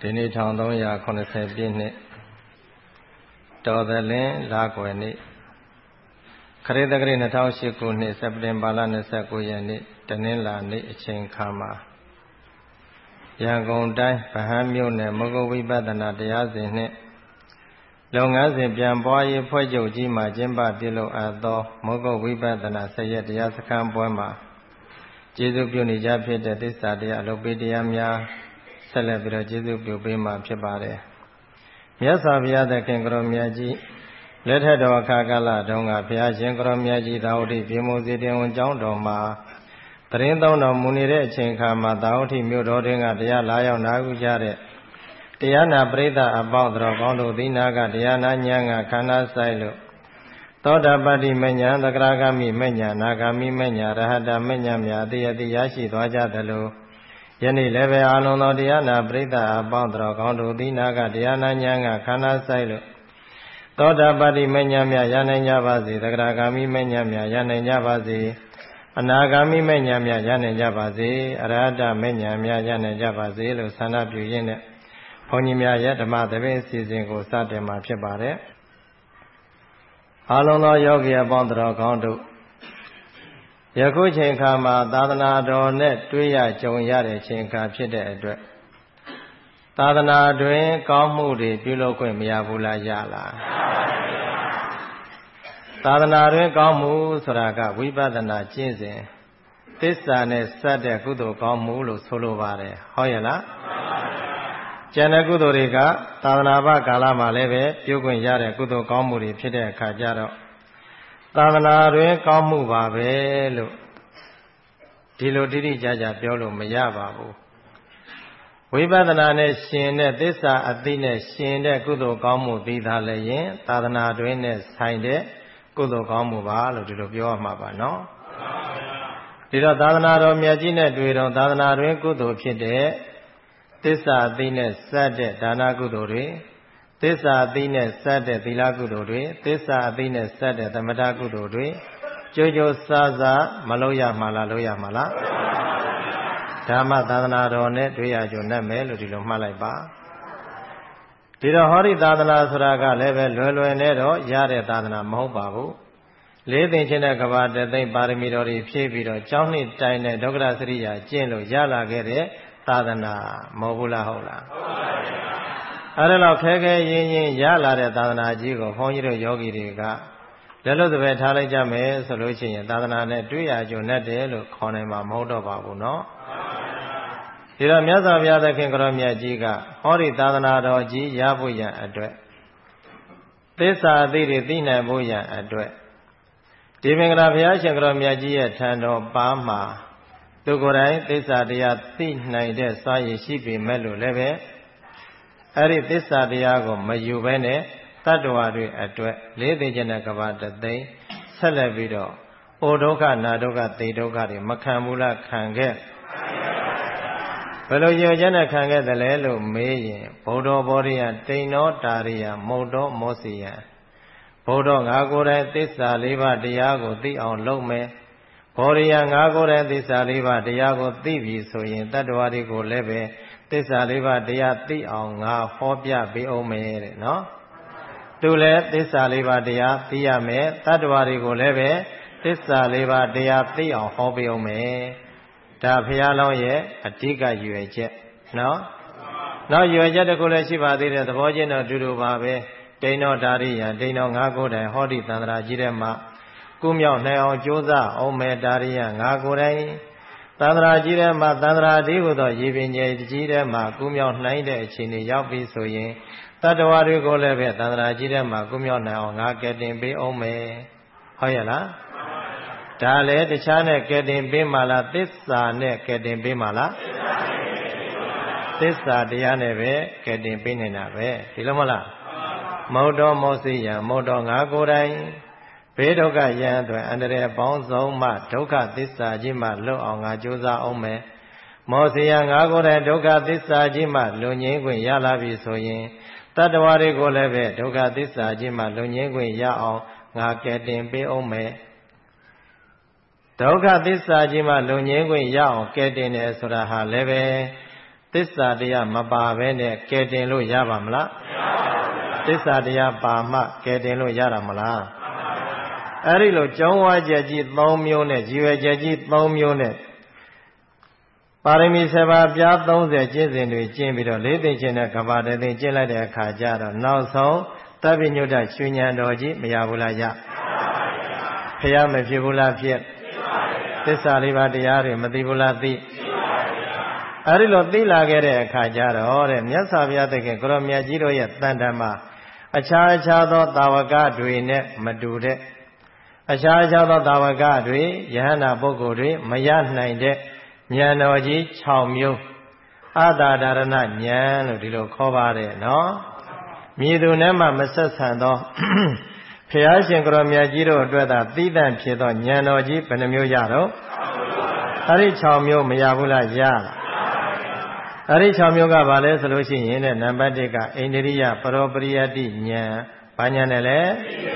ဒီနေ့1380ပြည့်နှစ်တော်သလင်းလကွယ်နေ့ခရစ်သက္ကရာ2008ခုနှစ်စက်တင်ဘာလ29ရက်နေ့တနင်္လာနေ့အချိန်ခါမှာရန်ကုန်တိုင်းဗဟန်းမြို့နယ်မုဂ္ဂဝိပဿနာတရားစဉ်နှင့်လုပ်ငန်းစဉ်ပြန်ပွားရေးဖွဲ့ချုပ်ကြီးမှကျင်းပပြုလုပ်အပ်သောမုဂ္ဂဝိပဿနာဆက်ရက်တရားစခန်းပွဲမှာကျေးဇူးပြုနေကြဖြစ်တဲ့သစ္စာတရားအလုပ်ပေးတရားများဆက်လက်ပြီးတော့ကျေးဇူးပြုပေးမှာဖြစ်ပါတယ်။မြတ်စွာဘုရားသခင်ကိုရောမြတ်ကြီးလက်ထက်တော်အခါကာလတုန်းကဘုရားရှင်ကိုရောမြတ်ကြီးသာဝတိပြေမိုးစီတင်ဝန်ကျောင်းတော်မှာတရင်သုံးတော်မူနေတဲ့အချိန်ခါမှာသာဝတိမြို့တော်တွင်ကတရားလာရောက်နာယူကြတဲ့တရားနာပရိသတ်အပေါင်းတော်ကောင်းတို့သည်နာကတရားနာဉာဏ်ကခန္ဓာဆိုင်လို့သောတာပတ္တိမဉ္ဇဉ်သကရာဂမိမဉ္ဇဉ်နာဂမိမဉ္ဇဉ်ရဟတမဉ္ဇဉ်များအတိအတိရရှိသွားကြသလိုယနေ့လည်းပဲအာလုံးသောတရားနာပရိသတ်အပေါင်းတော်ကောင်းတို့သည်နာကတရားနာဉာဏ်ကခန္ဓာဆိုင်လို့သောတာပတ္တိမဉ္ဇဉ်များရနိုင်ကြပါစေသကရာဂမိမဉ္ဇဉ်များရနိုင်ကြပါစေအနာဂမိမဉ္ဇဉ်များရနိုင်ကြပါစေအရဟတမဉ္ဇဉ်များရနိုင်ကြပါစေလို့ဆန္ဒပြုရင်းနဲ့ဘုန်းကြီးများရဲ့ဓမ္မသဘင်အစီအစဉ်ကိုစတင်မှာဖြစ်ပါတယ်အာလုံးသောယောဂီအပေါင်းတော်ကောင်းတို့ယခုချိန်ခါမှာသာသနာတော်နဲ့တွေ့ရကြုံရတဲ့ချိန်ခါဖြစ်တဲ့အတွက်သာသနာတွင်ကောင်းမှုတွေပြုလုပ်ခွင့်မရဘူးလားရလားသာသနာတွင်ကောင်းမှုဆိုတာကဝိပဿနာကျင့်စဉ်သစ္စာနဲ့စပ်တဲ့ကုသိုလ်ကောင်းမှုလို့ဆိုလိုပါတယ်ဟုတ်ရဲ့လားကျန်တဲ့ကုသိုလ်တွေကသာသနာ့ဘာကာလမှာလည်းပဲပြုခွင့်ရတဲ့ကုသိုလ်ကောင်းမှုတွေဖြစ်တဲ့အခါကျတော့သာသနာတွင်ကောင်းမှုပါပဲလို့ဒီလိုတိတိကျကျပြောလို့မရပါဘူးဝိပဿနာနဲ့ရှင်တဲ့သစ္စာအသိနဲ့ရှင်တဲ့ကုသိုလ်ကောင်းမှုသိသာလည်းရင်သာသနာတွင်နဲ့ဆိုင်တဲ့ကုသိုလ်ကောင်းမှုပါလို့ဒီလိုပြောရမှာပါနော်ဒီတော့သာသနာတော်မြတ်ကြီးနဲ့တွေ့တော့သာသနာတွင်ကုသိုလ်ဖြစ်တဲ့သစ္စာအသိနဲ့စပ်တဲ့ဒါနကုသိုလ်တွေသစ္စာအသိနဲ့စပ်တဲ့သီလကုသိုလ်တွေသစ္စာအသိနဲ့စပ်တဲ့သမထကုသိုလ်တွေကြိုးကြိုးစားစားမလုပ်ရမှာလားလုပ်ရမှာလားဓမ္မသာသနာတော်နဲ့တွေ့ရကြုံနဲ့မယ်လို့ဒီလိုမှတ်လိုက်ပါဒီတော့ဟောဒီသာသနာဆိုတာကလည်းပဲလွယ်လွယ်နဲ့တော့ရတဲ့သာသနာမဟုတ်ပါဘူးလေးသိင်ချင်းတဲ့ကဘာတသိမ့်ပါရမီတော်တွေဖြည့်ပြီးတော့ကျောင်းနှစ်တိုင်တဲ့ဒုက္ခစရိယာကျင့်လို့ရလာခဲ့တဲ့သာသနာမဟုတ်ဘူးလားဟုတ်လားဟုတ်ပါဘူးအဲ့ဒါတော့ခဲခဲရင်းရင်းရလာတဲ့သာသနာကြီးကိုဘုန်းကြီးတို့ယောဂီတွေကလက်လွတ်စပယ်ထားလိုက်ကြမယ်ဆိုလို့ရှိရင်သာသနာနဲ့တွေ့ရကြုံနဲ့တယ်လို့ခေါ်နိုင်မှာမဟုတ်တော့ပါဘူးเนาะဒီတော့မြတ်စွာဘုရားသခင်ကိုရောမြတ်ကြီးကဟောဒီသာသနာတော်ကြီးရဖို့ရန်အတွက်သစ္စာအသိတွေသိနိုင်ဖို့ရန်အတွက်ဒီမင်္ဂလာဘုရားရှင်ကိုရောမြတ်ကြီးရဲ့ထံတော်ပါမှာသူကိုယ်တိုင်သစ္စာတရားသိနိုင်တဲ့စွမ်းရည်ရှိပေမဲ့လို့လည်းပဲအဲ့ဒီသစ္စာတရားကိုမယူဘဲနဲ့တတ္တဝါတွေအတွက်လေးသိခြင်းနဲ့ကဘာတသိမ့်ဆက်လက်ပြီးတော့အိုဒုက္ခနာဒုက္ခသေဒုက္ခတွေမခံဘူးလားခံခဲ့ဘယ်လိုရည်ချက်နဲ့ခံခဲ့တယ်လဲလို့မေးရင်ဘုဒ္ဓဘောရိယတိန်တော်တာရိယမုတ်တော်မောစီယဘုဒ္ဓငါကိုယ်တိုင်သစ္စာလေးပါးတရားကိုသိအောင်လုပ်မယ်ဘောရိယငါကိုယ်တိုင်သစ္စာလေးပါးတရားကိုသိပြီဆိုရင်တတ္တဝါတွေကိုလည်းပဲသစ္စာလေးပါးတရားသိအောင်ငါဟောပြပေးအောင်မယ်တဲ့နော်သူလည်းသစ္စာလေးပါးတရားသိရမယ်တတ္တဝါတွေကိုလည်းပဲသစ္စာလေးပါးတရားသိအောင်ဟောပေးအောင်မယ်ဒါဘုရားလောင်းရဲ့အဓိကရည်ရွယ်ချက်နော်နောက်ရည်ရွယ်ချက်တစ်ခုလည်းရှိပါသေးတယ်သဘောချင်းတော့တူတူပါပဲတိန်တော်ဓာရိယတိန်တော်ငါကိုယ်တိုင်ဟောဒီသန္တရာကြီးထဲမှာကုမြောက်နိုင်အောင်ကြိုးစားအောင်မယ်ဓာရိယငါကိုယ်တိုင်သန္တရာကြီးထဲမှာသန္တရာဒီဟုသောရေပင်ကြီးကြီးထဲမှာကုမြောက်နိုင်တဲ့အခြေအနေရောက်ပြီဆိုရင်တတ္တဝါတွေကိုလည်းပဲသန္တရာကြီးထဲမှာကုမြောက်နိုင်အောင်ငါကဲတင်ပေးအောင်မယ်ဟုတ်ရဲ့လားဒါလည်းတခြားနဲ့ကဲတင်ပေးမှလားသစ္စာနဲ့ကဲတင်ပေးမှလားသစ္စာတရားနဲ့ပဲကဲတင်ပေးနေတာပဲဒီလိုမဟုတ်လားမဟုတ်တော့မောစီယံမဟုတ်တော့ငါကိုယ်တိုင်ဘေးဒုက္ခရန်အတွက်အန္တရာယ်ပေါင်းစုံမှဒုက္ခသစ္စာကြီးမှလွတ်အောင်ငါကြိုးစားအောင်မယ်မောစီယံငါကိုယ်တိုင်ဒုက္ခသစ္စာကြီးမှလွန်ငင်းခွင့်ရလာပြီဆိုရင်တတ္တဝါတွေကိုလည်းပဲဒုက္ခသစ္စာကြီးမှလွန်ငင်းခွင့်ရအောင်ငါကဲတင်ပေးအောင်မယ်ဒုက္ခသစ္စာကြီးမှလွန်ငင်းခွင့်ရအောင်ကဲတင်တယ်ဆိုတာဟာလည်းပဲသသစ္စာတရားမပါဘဲနဲ့ကယ်တင်လို့ရပါမလားသစ္စာတရားပါမှကယ်တင်လို့ရတာမလားအဲ့ဒီလိုကျောင်းဝါချက်ကြီး3မျိုးနဲ့ရည်ရွယ်ချက်ကြီး3မျိုးနဲ့ပါရမီ7ပါးပြား30ကျင့်စဉ်တွေကျင့်ပြီးတော့၄သိင်ကျင့်တဲ့ကဘာတသိင်ကျင့်လိုက်တဲ့အခါကျတော့နောက်ဆုံးသဗ္ဗညုတရွှေဉဏ်တော်ကြီးမရဘူးလားရဖျားမဖြစ်ဘူးလားဖြစ်သစ္စာလေးပါးတရားတွေမသိဘူးလားသိအဲ့ဒီလိုသိလာခဲ့တဲ့အခါကျတော့တဲ့မြတ်စွာဘုရားသခင်ကိုရောမြတ်ကြီးတို့ရဲ့တန်တမှာအခြားသောတာဝကတွေနဲ့မတူတဲ့အခြားသောတာဝကတွေယဟန္တာပုဂ္ဂိုလ်တွေမရနိုင်တဲ့ဉာဏ်တော်ကြီး6မျိုးအာတာဒရဏဉာဏ်လို့ဒီလိုခေါ်ပါတယ်နော်မြည်သူနဲ့မှမဆက်ဆံသောဘုရားရှင်ကိုရောမြတ်ကြီးတို့အတွက်သာသီးသန့်ဖြစ်သောဉာဏ်တော်ကြီးဘယ်နှမျိုးရတော့အဲ့ဒီ6မျိုးမရဘူးလားရအဲ့ဒီ6မျိုးကဘာလဲဆိုလို့ရှိရင်တဲ့နံပါတ်1ကအိန္ဒြိယပရောပရိယတိဉာဏ်ဘာဉာဏ်နဲ့လဲ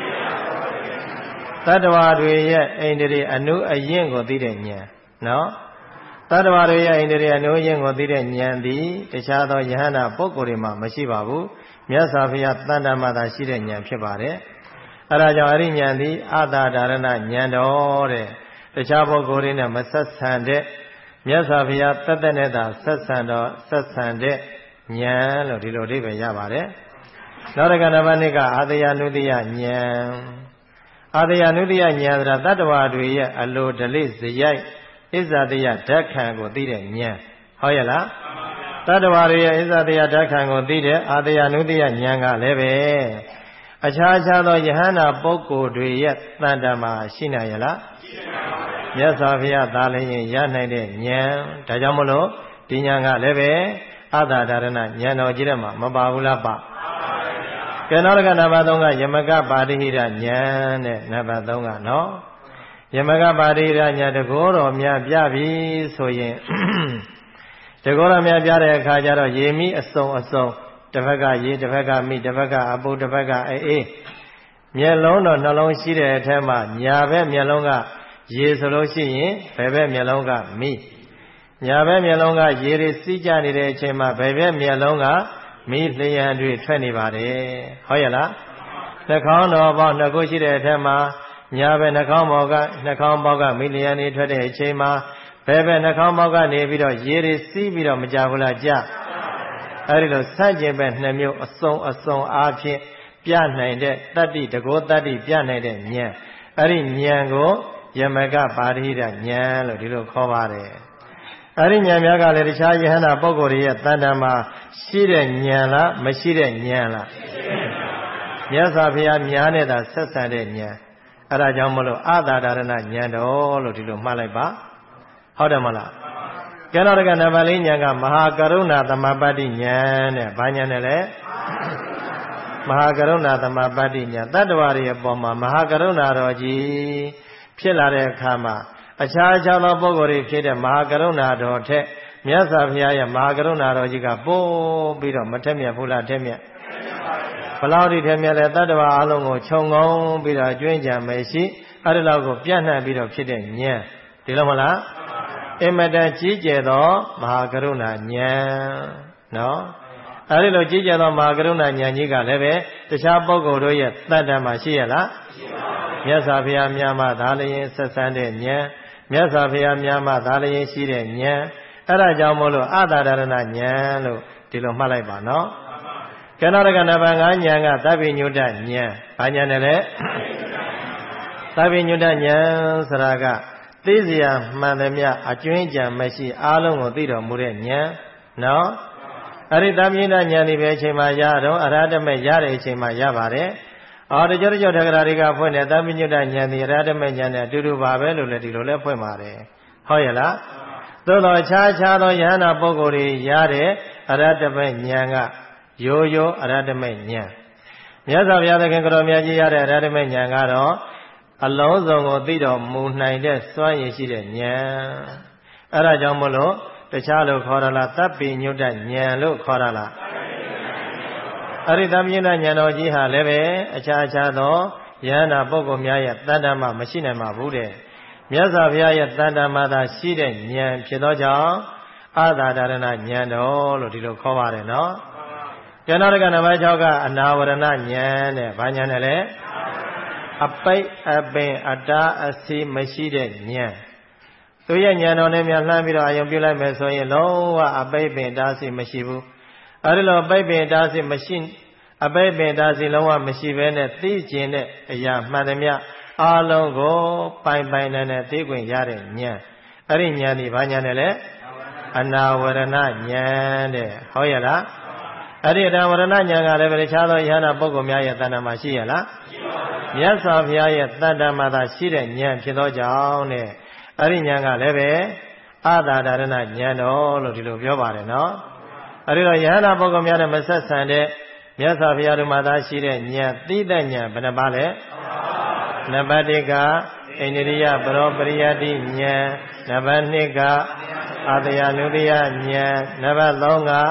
တတ္တဝါတွေရဲ့အိန္ဒြိအနုအယင့်ကိုသိတဲ့ဉာဏ်နော်တတ္တဝါတွေရဲ့အိန္ဒြိအနုအယင့်ကိုသိတဲ့ဉာဏ်သည်တခြားသောယဟန္တာပုဂ္ဂိုလ်တွေမှာမရှိပါဘူးမြတ်စွာဘုရားတန်တမှာသာရှိတဲ့ဉာဏ်ဖြစ်ပါတယ်အဲဒါကြောင့်အဲ့ဒီဉာဏ်သည်အာတာဒရဏဉာဏ်တော်တဲ့တခြားပုဂ္ဂိုလ်တွေနဲ့မဆက်ဆံတဲ့မြတ်စွာဘုရားတသက်နဲ့သာဆက်ဆံတဲ့ဉာဏ်လို့ဒီလိုအဓိပ္ပာယ်ရပါတယ်နောက်တစ်ခါနံပါတ်2ကအာတယနုတ္တိယဉာဏ်အာတယနုတ္တိယဉာဏ်ဆိုတာတတ္တဝါတွေရဲ့အလိုဓလေ့ဇယိုက်ဣဇာတယဓာတ်ခံကိုသိတဲ့ဉာဏ်ဟုတ်ရဲ့လားတတ္တဝါတွေရဲ့ဣဇာတယဓာတ်ခံကိုသိတဲ့အာတယနုတ္တိယဉာဏ်ကလည်းပဲအခြားသောယဟန္တာပုဂ္ဂိုလ်တွေရဲ့တန်တမှာရှိနိုင်ရဲ့လားမြတ်စွာဘုရားသာလျှင်ရနိုင်တဲ့ဉာဏ်ဒါကြောင့်မလို့ဒီဉာဏ်ကလည်းပဲအာတာဒရဏဉာဏ်တော်ကြီးတဲ့မှာမပါဘူးလားပါကဲနောက်တစ်ခါနံပါတ်3ကယမကပါတိဟိရဉာဏ်တဲ့နံပါတ်3ကနော်ယမကပါတိဟိရဉာဏ်တကောတော်များပြပြီဆိုရင်တကောတော်များပြတဲ့အခါကျတော့ရေမိအစုံတစ်ဖက်ကရေတစ်ဖက်ကမိတစ်ဖက်ကအပူတစ်ဖက်ကအေးမျက်လုံးတော်နှလုံးရှိတဲ့အထက်မှာညာဘက်မျက်လုံးကရေဆိုလို့ရှိရင်ဘယ်ဘက်မျက်လုံးကမိညာဘက်မျက်လုံးကရေတွေစီးကြနေတဲ့အချိန်မှာဘယ်ဘက်မျက်လုံးကမိလျှံတွေထွက်နေပါတယ်ဟုတ်ရဲ့လားနှာခေါင်းတော်ပေါက်နှစ်ခုရှိတဲ့အထက်မှာညာဘက်နှာခေါင်းပေါက်ကမိလျှံတွေထွက်တဲ့အချိန်မှာဘယ်ဘက်နှာခေါင်းပေါက်ကနေပြီးတော့ရေတွေစီးပြီးတော့မကြဘူးလားကြအဲဒီလိုဆန့်ကျင်ဘက်2မျိုးအစုံအားဖြင့်ပြနိုင်တဲ့တတ္တိတကောတတ္တိပြနိုင်တဲ့ဉာဏ်အဲဒီဉာဏ်ကိုယမကပါတိဟိရဉာဏ်လို့ဒီလိုခေါ်ပါတယ်အဲဒီဉာဏ်များကလည်းတခြားယဟန္တာပုဂ္ဂိုလ်တွေရဲ့တန်တမှာရှိတဲ့ဉာဏ်လားမရှိတဲ့ဉာဏ်လားမြတ်စွာဘုရားများနဲ့သာဆက်ဆံတဲ့ဉာဏ်အဲဒါကြောင့်မလို့အာတာဒရဏဉာဏ်တော်လို့ဒီလိုမှတ်လိုက်ပါဟုတ်တယ်မလားကျန်တော့ကနံပါတ်4ဉာဏ်ကမဟာကရုဏာသမပတ္တိဉာဏ်တဲ့ဘာဉာဏ်နဲ့လဲမဟာကရုဏာသမပတ္တိဉာဏ်တတ္တဝါတွေအပေါ်မှာမဟာကရုဏာတော်ကြီးဖြစ်လာတဲ့အခါမှာအခြားသောပုဂ္ဂိုလ်တွေဖြစ်တဲ့မဟာကရုဏာတော်ထက်မြတ်စွာဘုရားရဲ့မဟာကရုဏာတော်ကြီးကပို့ပြီးတော့မထက်မြက်ဘူးလားထက်မြက်ဘလောက်ဒီထက်မြက်လဲတတ္တဝါအလုံးကိုခြုံငုံပြီးတော့ကျွင်းကြံမရှိအဲ့ဒီလောက်ကိုပြန့်နှံ့ပြီးတော့ဖြစ်တဲ့ဉာဏ်ဒီလိုမလားအင်မတန်ကြီးကျယ်သောမဟာကရုဏာဉာဏ်နော်အဲဒီလိုကြီးကျယ်သောမဟာကရုဏာဉာဏ်ကြီးကလည်းပဲတခြားပုဂ္ဂိုလ်တို့ရဲ့တတ္တမှာရှိရလားမြတ်စွာဘုရားများမှသာလျှင်ဆက်ဆံတဲ့ဉာဏ်မြတ်စွာဘုရားများမှသာလျှင်ရှိတဲ့ဉာဏ်အဲဒါကြောင့်မို့လို့အာတာဒရဏဉာဏ်လို့ဒီလိုမှတ်လိုက်ပါနော်ကျန်တော့ကနံပါတ်5ဉာဏ်ကသဗ္ဗညုတဉာဏ်ဘာဉာဏ်နဲ့လဲသဗ္ဗညုတဉာဏ်ဆိုတာကသိစရာမှန်သမျှအကျွင်းကြံမရှိအားလုံးကိုသိတော်မူတဲ့ဉာဏ်နော်အဲ့ဒီသဗ္ဗညုတဉာဏ်ဒီပဲအချိန်မှရတော့အရဟတမေရတဲ့အချိန်မှရပါတယ်တကြောတက္ကရာတွေကဖွင့်တဲ့သဗ္ဗညုတဉာဏ်ဒီအရဟတမေဉာဏ်နဲ့အတူတူပါပဲလို့လည်းဒီလိုလဲဖွင့်ပါတယ်ဟုတ်ရဲ့လားသို့တော့ခြားသောယဟန္တာပုဂ္ဂိုလ်တွေရတဲ့အရဟတမေဉာဏ်ကရိုးရိုးအရဟတမေဉာဏ်မြတ်စွာဘုရားသခင်ကိုရောမြတ်ကြီးရတဲ့အရဟတမေဉာဏ်ကတော့အလုံးစုံကိုသိတော်မူနိုင်တဲ့စွမ်းရည်ရှိတဲ့ဉာဏ်အဲဒါကြောင့်မလို့တခြားလို့ခေါ်ရလားသဗ္ဗညုတဉာဏ်လို့ခေါ်ရလားအဲ့ဒီသဗ္ဗညုတဉာဏ်တော်ကြီးဟာလည်းပဲအခြားသောယဟန္တာပုဂ္ဂိုလ်များရဲ့တန်တမှာမရှိနိုင်ပါဘူးတဲ့မြတ်စွာဘုရားရဲ့တန်တမှာသာရှိတဲ့ဉာဏ်ဖြစ်သောကြောင့်အာသာဒရဏဉာဏ်တော်လို့ဒီလိုခေါ်ပါတယ်နော်ကျန်တော့ကနံပါတ်6ကအနာဝရဏဉာဏ်တဲ့ဘာဉာဏ်နဲ့လဲအပိတ်အပင်အတားအဆီးမရှိတဲ့ဉာဏ်သူရဲ့ဉာဏ်တော်နဲ့များလှမ်းပြီးတော့အာယုံပြုလိုက်မယ်ဆိုရင်လုံးဝအပိတ်ပင်တားဆီးမရှိဘူးအဲဒီလိုအပိတ်ပင်တားဆီးမရှိအပိတ်ပင်တားဆီးလုံးဝမရှိဘဲနဲ့သိကျင်တဲ့အရာမှန်သမျှအားလုံးကိုပိုင်ပိုင်နဲ့သိခွင့်ရတဲ့ဉာဏ်အဲ့ဒီဉာဏ်ဒီဘာဉာဏ်နဲ့လဲအနာဝရဏဉာဏ်တဲ့ဟုတ်ရဲ့လားအဲ့ဒီအနာဝရဏဉာဏ်ကလည်းပဲတခြားသောယဟနာပုဂ္ဂိုလ်များရဲ့တဏ္ဍာမှာရှိရလားမြတ်စွာဘုရားရဲ့တဏ္ဍာမှာသာရှိတဲ့ဉာဏ်ဖြစ်သောကြောင့်တဲ့အဲ့ဒီဉာဏ်ကလည်းပဲအာသာဒရဏဉာဏ်တော်လို့ဒီလိုပြောပါတယ်နော်အဲ့ဒီတော့ယဟနာပုဂ္ဂိုလ်များနဲ့မဆက်ဆံတဲ့မြတ်စွာဘုရားတို့မှာသာရှိတဲ့ဉာဏ်သိတဲ့ဉာဏ်ဘယ်နှပါလဲနံပါတ်1ကဣန္ဒြိယပရောပရိယတိဉာဏ်နံပါတ်2ကအာတယနုတယဉာဏ်နံပါတ်3က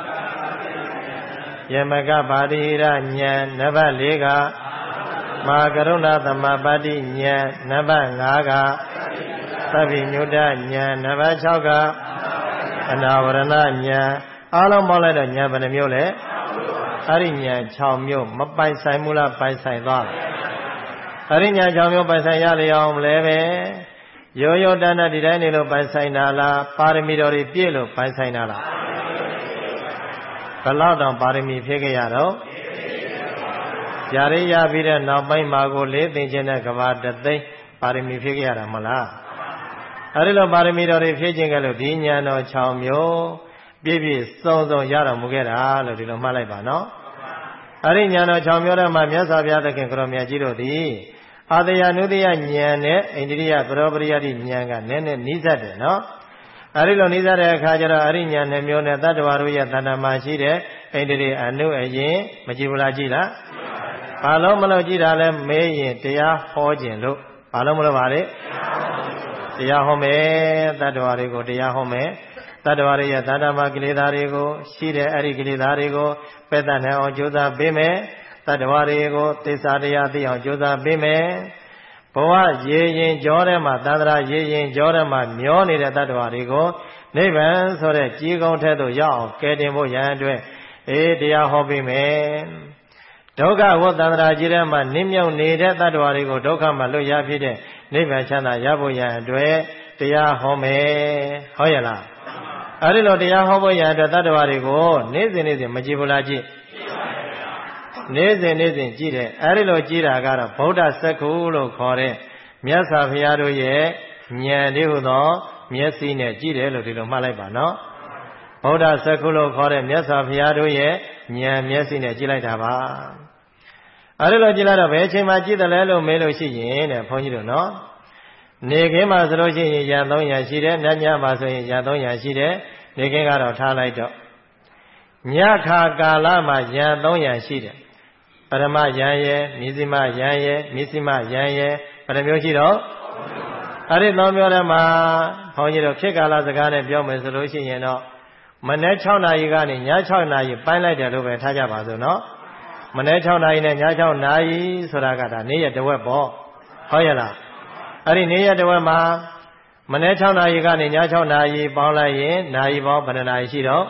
ယမကပါတိဟိရဉာဏ်နံပါတ်4ကမဟာကရုဏာသမပတ္တိဉာဏ်နံပါတ်5ကသဗ္ဗညုတဉာဏ်နံပါတ်6ကအနာဝရဏဉာဏ်အားလုံးပေါင်းလိုက်တော့ဉာဏ်ဘယ်နှမျိုးလဲအဲ့ဒီဉာဏ်6မျိုးမပိုင်ဆိုင်ဘူးလားပိုင်ဆိုင်သွားတယ်အဲ့ဒီဉာဏ်6မျိုးပိုင်ဆိုင်ရလေအောင်လဲပဲရိုးရိုးတန်းတန်းဒီတိုင်းနေလို့ပိုင်ဆိုင်တာလားပါရမီတော်တွေပြည့်လို့ပိုင်ဆိုင်တာလားဘယ်လောက်တောင်ပါရမီဖြည့်ခဲ့ရတော့ຢာရိရပြီးတဲ့နောက်ပိုင်းမှာကို၄သိန်းချင်းတဲ့ကဘာတသိန်းပါရမီဖြည့်ခဲ့ရတာမလားအဲဒီလိုပါရမီတော်တွေဖြည့်ခြင်းကလို့ဒီဉာဏ်တော်6မျိုးပြည့်ပြည့်စုံစုံရတော်မူခဲ့တာလို့ဒီလိုမှတ်လိုက်ပါနော်အဲဒီဉာဏ်တော်6မျိုးထဲမှာမြတ်စွာဘုရားသခင်ကိုရောမြတ်ကြီးတို့သည်အာတယနုတယဉာဏ်နဲ့ဣန္ဒြိယပရောပရိယတိဉာဏ်ကနည်းနည်းနီးစပ်တယ်နော်အဲဒီလိုနီးစပ်တဲ့အခါကျတော့အရိဉာဏ်နှမျိုးနဲ့တတ္တဝါတို့ရဲ့တဏ္ဍာမှာရှိတဲ့ဣန္ဒြိအနုအရင်မကြည့်ဘူးလားကြည့်လားဘာလို့မလို့ကြည့်တာလဲမေးရင်တရားဟောခြင်းလို့ဘာလို့မလို့ပါလဲတရားဟောမယ်တတ္တဝါတွေကိုတရားဟောမယ်တတ္တဝါတွေရဲ့တဏ္ဍာမှာကိလေသာတွေကိုရှိတဲ့အဲ့ဒီကိလေသာတွေကိုပယ်တတ်နိုင်အောင်ကြိုးစားပေးမယ်တတ္တဝါတွေကိုသစ္စာတရားသိအောင်ကြိုးစားပေးမယ်ဘဝရေရင်ကြောထဲမှာသန္တရာရေရင်ကြောထဲမှာမျောနေတဲ့တတ္တဝါတွေကိုနိဗ္ဗာန်ဆိုတဲ့ကြီးကုန်းထဲသို့ရောက်အောင်ကယ်တင်ဖို့ရန်အတွက်တရားဟောပေးမယ်ဒုက္ခဝတ္တန္တရာကြီးထဲမှာနစ်မြုပ်နေတဲ့တတ္တဝါတွေကိုဒုက္ခမှာလွတ်ရဖြစ်တဲ့နိဗ္ဗာန်ချမ်းသာရဖို့ရန်အတွက်တရားဟောမယ်ဟုတ်ရဲ့လားအဲဒီလိုတရားဟောဖို့ရန်အတွက်တတ္တဝါတွေကိုနေ့စဉ်မကြည့်ဘူးလားကြည့်နေ့စဉ်ကြည့်တယ်အဲဒီလိုကြည့်တာကတော့ဗုဒ္ဓစက္ခုလို့ခေါ်တဲ့မြတ်စွာဘုရားတို့ရဲ့ဉာဏ်လေးဟူသောမျက်စိနဲ့ကြည့်တယ်လို့ဒီလိုမှတ်လိုက်ပါနော်ဗုဒ္ဓစက္ခုလို့ခေါ်တဲ့မြတ်စွာဘုရားတို့ရဲ့ဉာဏ်မျက်စိနဲ့ကြည့်လိုက်တာပါအဲဒီလိုကြည့်လိုက်တော့ဘယ်အချိန်မှကြည့်တယ်လဲလို့မေးလို့ရှိရင်တဲ့ဘုန်းကြီးတို့နော်နေခင်းမှာဆိုလို့ရှိရင်ညာ300ရှိတယ်ညမှာဆိုရင်ညာ300ရှိတယ်နေခင်းကတော့ထားလိုက်တော့ညခါကာလမှာညာ300ရှိတယ်ပရမယံရဲ့မြစ္စည်းမယံရဲ့မြစ္စည်းမယံရဲ့ဘယ်နှမျိုးရှိတော့အဲ့ဒီ3မျိုးထဲမှာဘုန်းကြီးတို့ခေတ်ကာလစကားနဲ့ပြောမယ်ဆိုလို့ရှိရင်တော့မနေ့6နာရီကနေည6နာရီပိုင်းလိုက်တယ်လို့ပဲထားကြပါစို့နော်မနေ့6နာရီနဲ့ည6နာရီဆိုတာကဒါနေ့ရက်တစ်ဝက်ပေါ့ဟုတ်ရဲ့လားအဲ့ဒီနေ့ရက်တစ်ဝက်မှာမနေ့6နာရီကနေည6နာရီပေါင်းလိုက်ရင်နာရီပေါင်းဘယ်နှနာရီရှိတော့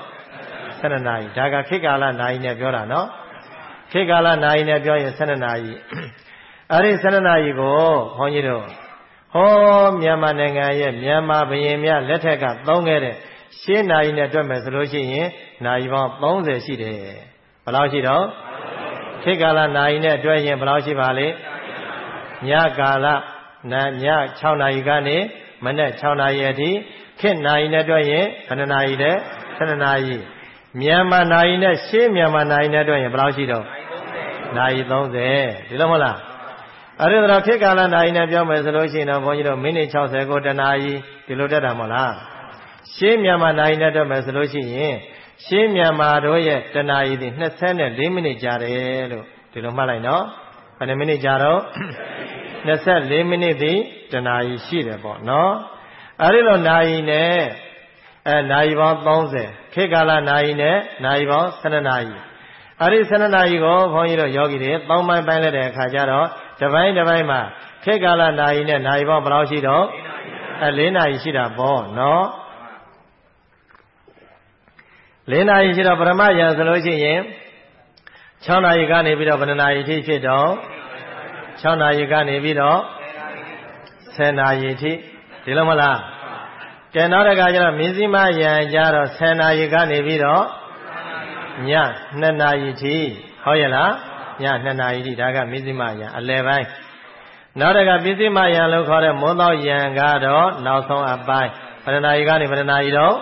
12နာရီဒါကခေတ်ကာလနာရီနဲ့ပြောတာနော်ခေတ်ကာလနာရီနဲ့ပြောရင်12နာရီအဲ့ဒီ12နာရီကိုဘုန်းကြီးတို့ဟောမြန်မာနိုင်ငံရဲ့မြန်မာဘုရင်များလက်ထက်ကသုံးခဲ့တဲ့ရှင်းနာရီနဲ့တွက်မယ်ဆိုလို့ရှိရင်နာရီပေါင်း30ရှိတယ်ဘယ်လောက်ရှိတော့ခေတ်ကာလနာရီနဲ့တွက်ရင်ဘယ်လောက်ရှိပါလဲညကာလည6နာရီကနေမနေ့6နာရီအထိခေတ်နာရီနဲ့တွက်ရင်ဘယ်နှနာရီလဲ12နာရီမြန်မာနာရီနဲ့ရှင်းမြန်မာနာရီနဲ့တွက်ရင်ဘယ်လောက်ရှိတော့နာရီ30ဒီလိုမဟုတ်လားအဲ့ဒီတော့ခေတ်ကာလနာရီနဲ့ပြောမယ်ဆိုလို့ရှိရင်တော့ဘုန်းကြီးတို့မိနစ်60ကိုတနာရီဒီလိုတက်တာမဟုတ်လားရှင်းမြန်မာနာရီနဲ့တွက်မယ်ဆိုလို့ရှိရင်ရှင်းမြန်မာတို့ရဲ့တနာရီဒီ24မိနစ်ကြာတယ်လို့ဒီလိုမှတ်လိုက်နော်ဘယ်နှမိနစ်ကြာတော့24မိနစ်ဒီတနာရီရှိတယ်ပေါ့နော်အဲ့ဒီလိုနာရီနဲ့နာရီပေါင်း30ခေတ်ကာလနာရီနဲ့နာရီပေါင်း12နာရီအဲ့ဒီ12နာရီကိုဘုန်းကြီးတို့ယောဂီတွေ3ပိုင်းပိုင်းလိုက်တဲ့အခါကျတော့တစ်ပိုင်းမှာခေတ်ကာလနာရီနဲ့နာရီပေါင်းဘယ်လောက်ရှိတော့4နာရီရှိတာပေါ့နော် 4 နာရီရှိတော့ပရမယံဆိုလို့ရှိရင်6 နာရီကနေပြီးတော့ဘယ်နှနာရီထိဖြစ်တော့6 နာရီကနေပြီးတော့10 နာရီထိဒီလိုမလားကဲနောက်တစ်ခါကျတော့မြင်းစည်းမယံကြတော့10 နာရီကနေပြီးတော့ည2 နာရီထိဟုတ်ရဲ့လားည2 နာရီထိဒါကမြင်းစည်းမယံအလယ်ပိုင်းနောက်တစ်ခါပစ္စည်းမယံလို့ခေါ်တဲ့မွန်းသောယံကတော့နောက်ဆုံးအပိုင်းဘယ်နှနာရီကနေဘယ်နှနာရီတော့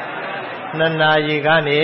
2 နာရီကနေ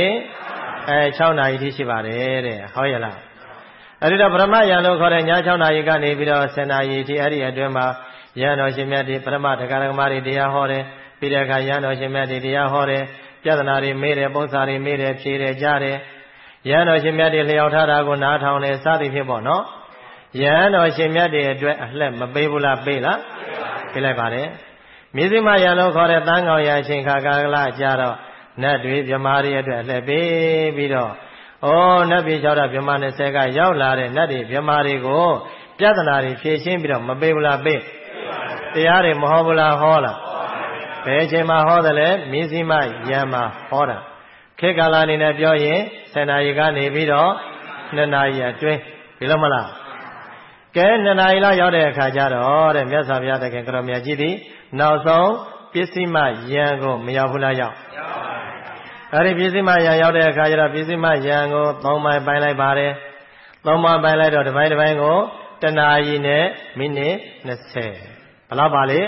6 နာရီထိရှိပါတယ်တဲ့ဟုတ်ရဲ့လားအဲ့ဒီတော့ပရမယံလို့ခေါ်တဲ့ည6 နာရီကနေပြီးတော့10 နာရီထိအဲ့ဒီအတွင်းမှာယံတော်ရှင်မြတ်ဒီပရမတရားဓမ္မတွေတရားဟောတယ်ပြီးတဲ့အခါယံတော်ရှင်မြတ်ဒီတရားဟောတယ်ပြဿနာတွေမေးတယ်ပုံစံတွေမေးတယ်ဖြေတယ်ကြားတယ်ယံတော်ရှင်မြတ်ဒီလျှောက်ထားတာကိုနားထောင်တယ်စသည်ဖြင့်ပေါ့နော်ယံတော်ရှင်မြတ်တွေအတွက်အလှက်မပေးဘူးလားပေးလားပေးလိုက်ပါတယ်မြစ်စည်းမယံလို့ခေါ်တဲ့တန်ကောင်ယံအချိန်ခါကာလကြတော့နတ်တွေမြမာတွေအတွက်အလှက်ပေးပြီးတော့နတ်ပြည်6ဓာတ်မြမာ20ကရောက်လာတဲ့နတ်တွေမြမာတွေကိုပြဿနာတွေဖြေရှင်းပြီးတော့မပေးဘူးလားပေးတရားတွေမဟောဘူးလားဟောလားဘယ်အချိန်မှာဟောတယ်လဲမြစ်စည်းမယံမှာဟောတာခေတ်ကာလအနေနဲ့ပြောရင်10 နာရီကနေပြီးတော့2 နာရီအတွင်းဒီလိုမလားကဲ2 နာရီလောက်ရောက်တဲ့အခါကျတော့တဲ့မြတ်စွာဘုရားသခင်ကရောမြတ်ကြီးသည်နောက်ဆုံးပစ္စည်းမယံကိုမရောက်ဘူးလားရောက်အဲဒီပစ္စည်းမယံရောက်တဲ့အခါကျတော့ပစ္စည်းမယံကို3 ပိုင်းပိုင်းလိုက်ပါတယ်3 ပိုင်းပိုင်းလိုက်တော့တစ်ပိုင်းတစ်ပိုင်းကို1 နာရီနဲ့မိနစ်20ဘယ်လောက်ပါလဲ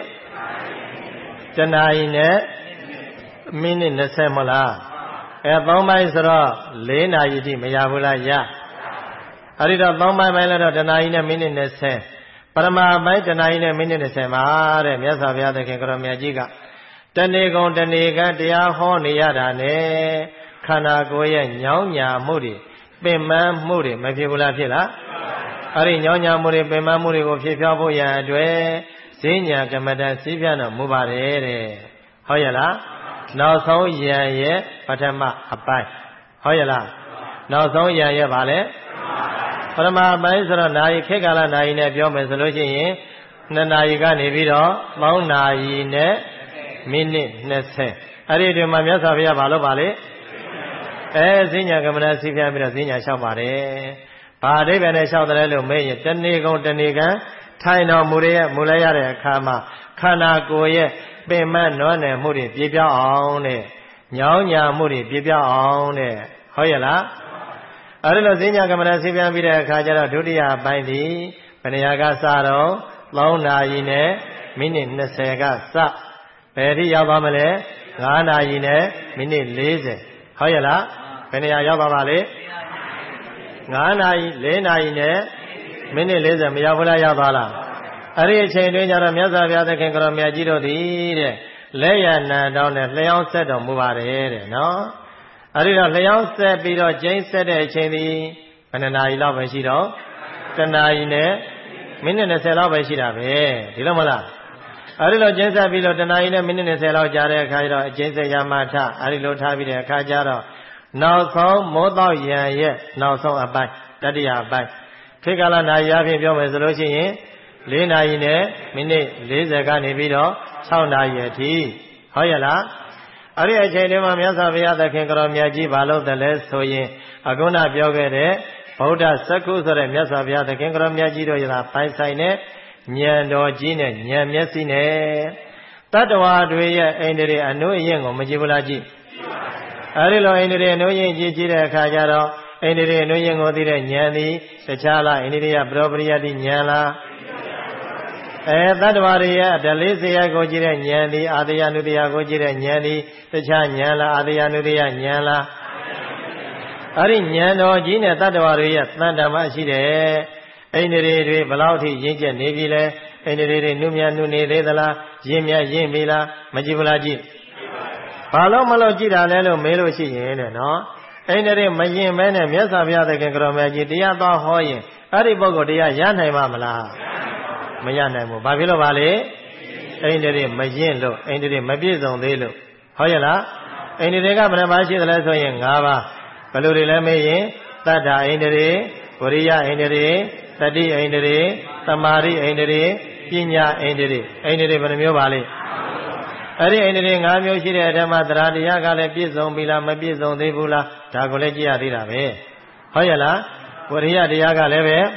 1 နာရီနဲ့မိနစ်20မလား3 ပိုင်းဆိုတော့4 နာရီထိမရဘူးလားရအဲ့ဒီတော့3 ပိုင်းပိုင်းလိုက်တော့1 နာရီနဲ့မိနစ်20ပရမပိုင်း1 နာရီနဲ့မိနစ်20ပါတဲ့မြတ်စွာဘုရားသခင်ကရောမြတ်ကြီးကတဏှေကုံတဏှေကံတရားဟောနေရတာနဲ့ခန္ဓာကိုယ်ရဲ့ညောင်းညာမှုတွေပင်ပန်းမှုတွေမဖြစ်ဘူးလားဖြစ်လားအဲ့ဒီညောင်းညာမှုတွေပင်ပန်းမှုတွေကိုဖြေဖျော်ဖို့ရန်အတွက်ဈဉ္ညာကမ္မဋ္ဌာန်းစီးပြတော့မူပါတယ်တဲ့ဟုတ်ရဲ့လားနောက်ဆုံးယံရဲ့ပထမအပိုင်းဟုတ်ရဲ့လားနောက်ဆုံးယံရဲ့ဗာလဲပထမအပိုင်းဆိုတော့နာရီခေတ်ကာလနာရီနဲ့ပြောမယ်ဆိုလို့ရှိရင်2 နာရီကနေပြီးတော့3 နာရီနဲ့မိနစ်20အဲ့ဒီတွင်မှာမြတ်စွာဘုရားဘာလို့ပါလဲဈဉ္ညာကမ္မဋ္ဌာန်းစီးပြပြီးတော့ဈဉ္ညာလျှောက်ပါတယ်ဘာအဓိပ္ပာယ်နဲ့လျှောက်တယ်လို့မေးရင်တဏှေကုံတဏှေကံထိုင်တော်မူလိုက်ရတဲ့အခါမှာခန္ဓာကိုယ်ရဲ့ပင်မနွမ်းနယ်မှုတွေပြေပြောင်းအောင်တဲ့ညောင်းညာမှုတွေပြေပြောင်းအောင်တဲ့ဟုတ်ရဲ့လားအဲဒီလိုဈဉ္ညာကမ္မဋ္ဌာန်းစီးပြပြီးတဲ့အခါကျတော့ဒုတိယပိုင်းဒီဘယ်နေရာကစတော့3 နာရီနဲ့မိနစ်20ကစဘယ်ထိရောက်သွားမလဲ9 နာရီနဲ့မိနစ်40ဟုတ်ရဲ့လားဘယ်နေရာရောက်သွားပါလဲ9 နာရီ4 နာရီနဲ့မိနစ်40မရောက်ဘူးလားရောက်သွားလားအဲ့ဒီအချိန်တွင်ကျတော့မြတ်စွာဘုရားသခင်ကရောမြတ်ကြီးတို့သည်တဲ့လက်ရနံတောင်းနဲ့လျှောင်းဆက်တော်မူပါတယ်တဲ့နော်အဲ့ဒီတော့လျှောင်းဆက်ပြီးတော့ကျိန်းဆက်တဲ့အချိန်ဒီဘယ်နှနာရီလောက်ပဲရှိတော့1 နာရီနဲ့မိနစ်20လောက်ပဲရှိတာပဲဒီလိုမလားအဲ့ဒီလိုကျိန်းဆက်ပြီးတော့1 နာရီနဲ့မိနစ်20လောက်ကြာတဲ့အခါကျတော့အကျိန်းဆက်ရမှထအဲ့ဒီလိုထားပြီးတဲ့အခါကျတော့နောက်ဆုံးမိုးတော့ယံရဲ့နောက်ဆုံးအပိုင်းတတိယအပိုင်းခေတ်ကာလနာရီအပြင်ပြောမယ်ဆိုလို့ရှိရင်4 နာရီနဲ့မိနစ်40ကနေပြီးတော့6 နာရီအထိဟုတ်ရဲ့လားအဲ့ဒီအချိန်တွေမှာမြတ်စွာဘုရားသခင်ကရောမြတ်ကြီးဘာလို့တလဲဆိုရင်အခုနပြောခဲ့တဲ့ဗုဒ္ဓစက္ခုဆိုတဲ့မြတ်စွာဘုရားသခင်ကရောမြတ်ကြီးတို့ရတာပိုင်ဆိုင်တဲ့ဉာဏ်တော်ကြီးနဲ့ဉာဏ်မျက်စိနဲ့တတ္တဝါတွေရဲ့အိန္ဒြေအနုအယင့်ကိုမကြည့်ဘူးလားကြည့်အဲ့ဒီလိုအိန္ဒြေအနုအယင့်ကြည့်တဲ့အခါကျတော့အိန္ဒြေအနုအယင့်ကိုသိတဲ့ဉာဏ်သည်တခြားလားအိန္ဒြေယပရောပရိယတိဉာဏ်လားသတ္တဝါတွေရဲ့ဓလေးစရိုက်ကိုကြည့်တဲ့ဉာဏ်သည်အာတယနုတယကိုကြည့်တဲ့ဉာဏ်သည်တခြားဉာဏ်လားအာတယနုတယဉာဏ်လားအဲ့ဒီဉာဏ်တော်ကြီးနဲ့တတ္တဝါတွေရဲ့တန်တမရှိတယ်အိန္ဒြေတွေဘလောက်ထိရင့်ကျက်နေပြီလဲအိန္ဒြေတွေနုမြနုနေသေးသလားရင့်မြရင့်ပြီလားမကြည့်ဘူးလားကြည့်ဘာလို့မလို့ကြည့်တာလဲလို့မေးလို့ရှိရင်တဲ့နော်အိန္ဒြေမရင်မဲနဲ့မြတ်စွာဘုရားသခင်ကရောမြတ်ကြီးတရားတော်ဟောရင်အဲ့ဒီပုဂ္ဂိုလ်တရားရနိုင်မှာမလားမရနိုင်ဘူးဘာဖြစ်လို့ပါလဲအိန္ဒြေမရင်လို့အိန္ဒြေမပြည့်စုံသေးလို့ဟုတ်ရဲ့လားအိန္ဒြေကဘယ်နှပါးရှိသလဲဆိုရင်5ပါးဘယ်လိုတွေလဲမေးရင်တတ္ထာအိန္ဒြေဝရိယအိန္ဒြေတတိအိန္ဒြေသမာဓိအိန္ဒြေပညာအိန္ဒြေအိန္ဒြေဘယ်နှမျိုးပါလဲအဲ့ဒီအိန္ဒြေ5မျိုးရှိတဲ့အထက်မှာသရတရားကလည်းပြည့်စုံပြီလားမပြည့်စုံသေးဘူးလားဒါကိုလည်းကြည့်ရသေးတာပဲဟုတ်ရဲ့လားဝိရိယတရားကလည်းပဲ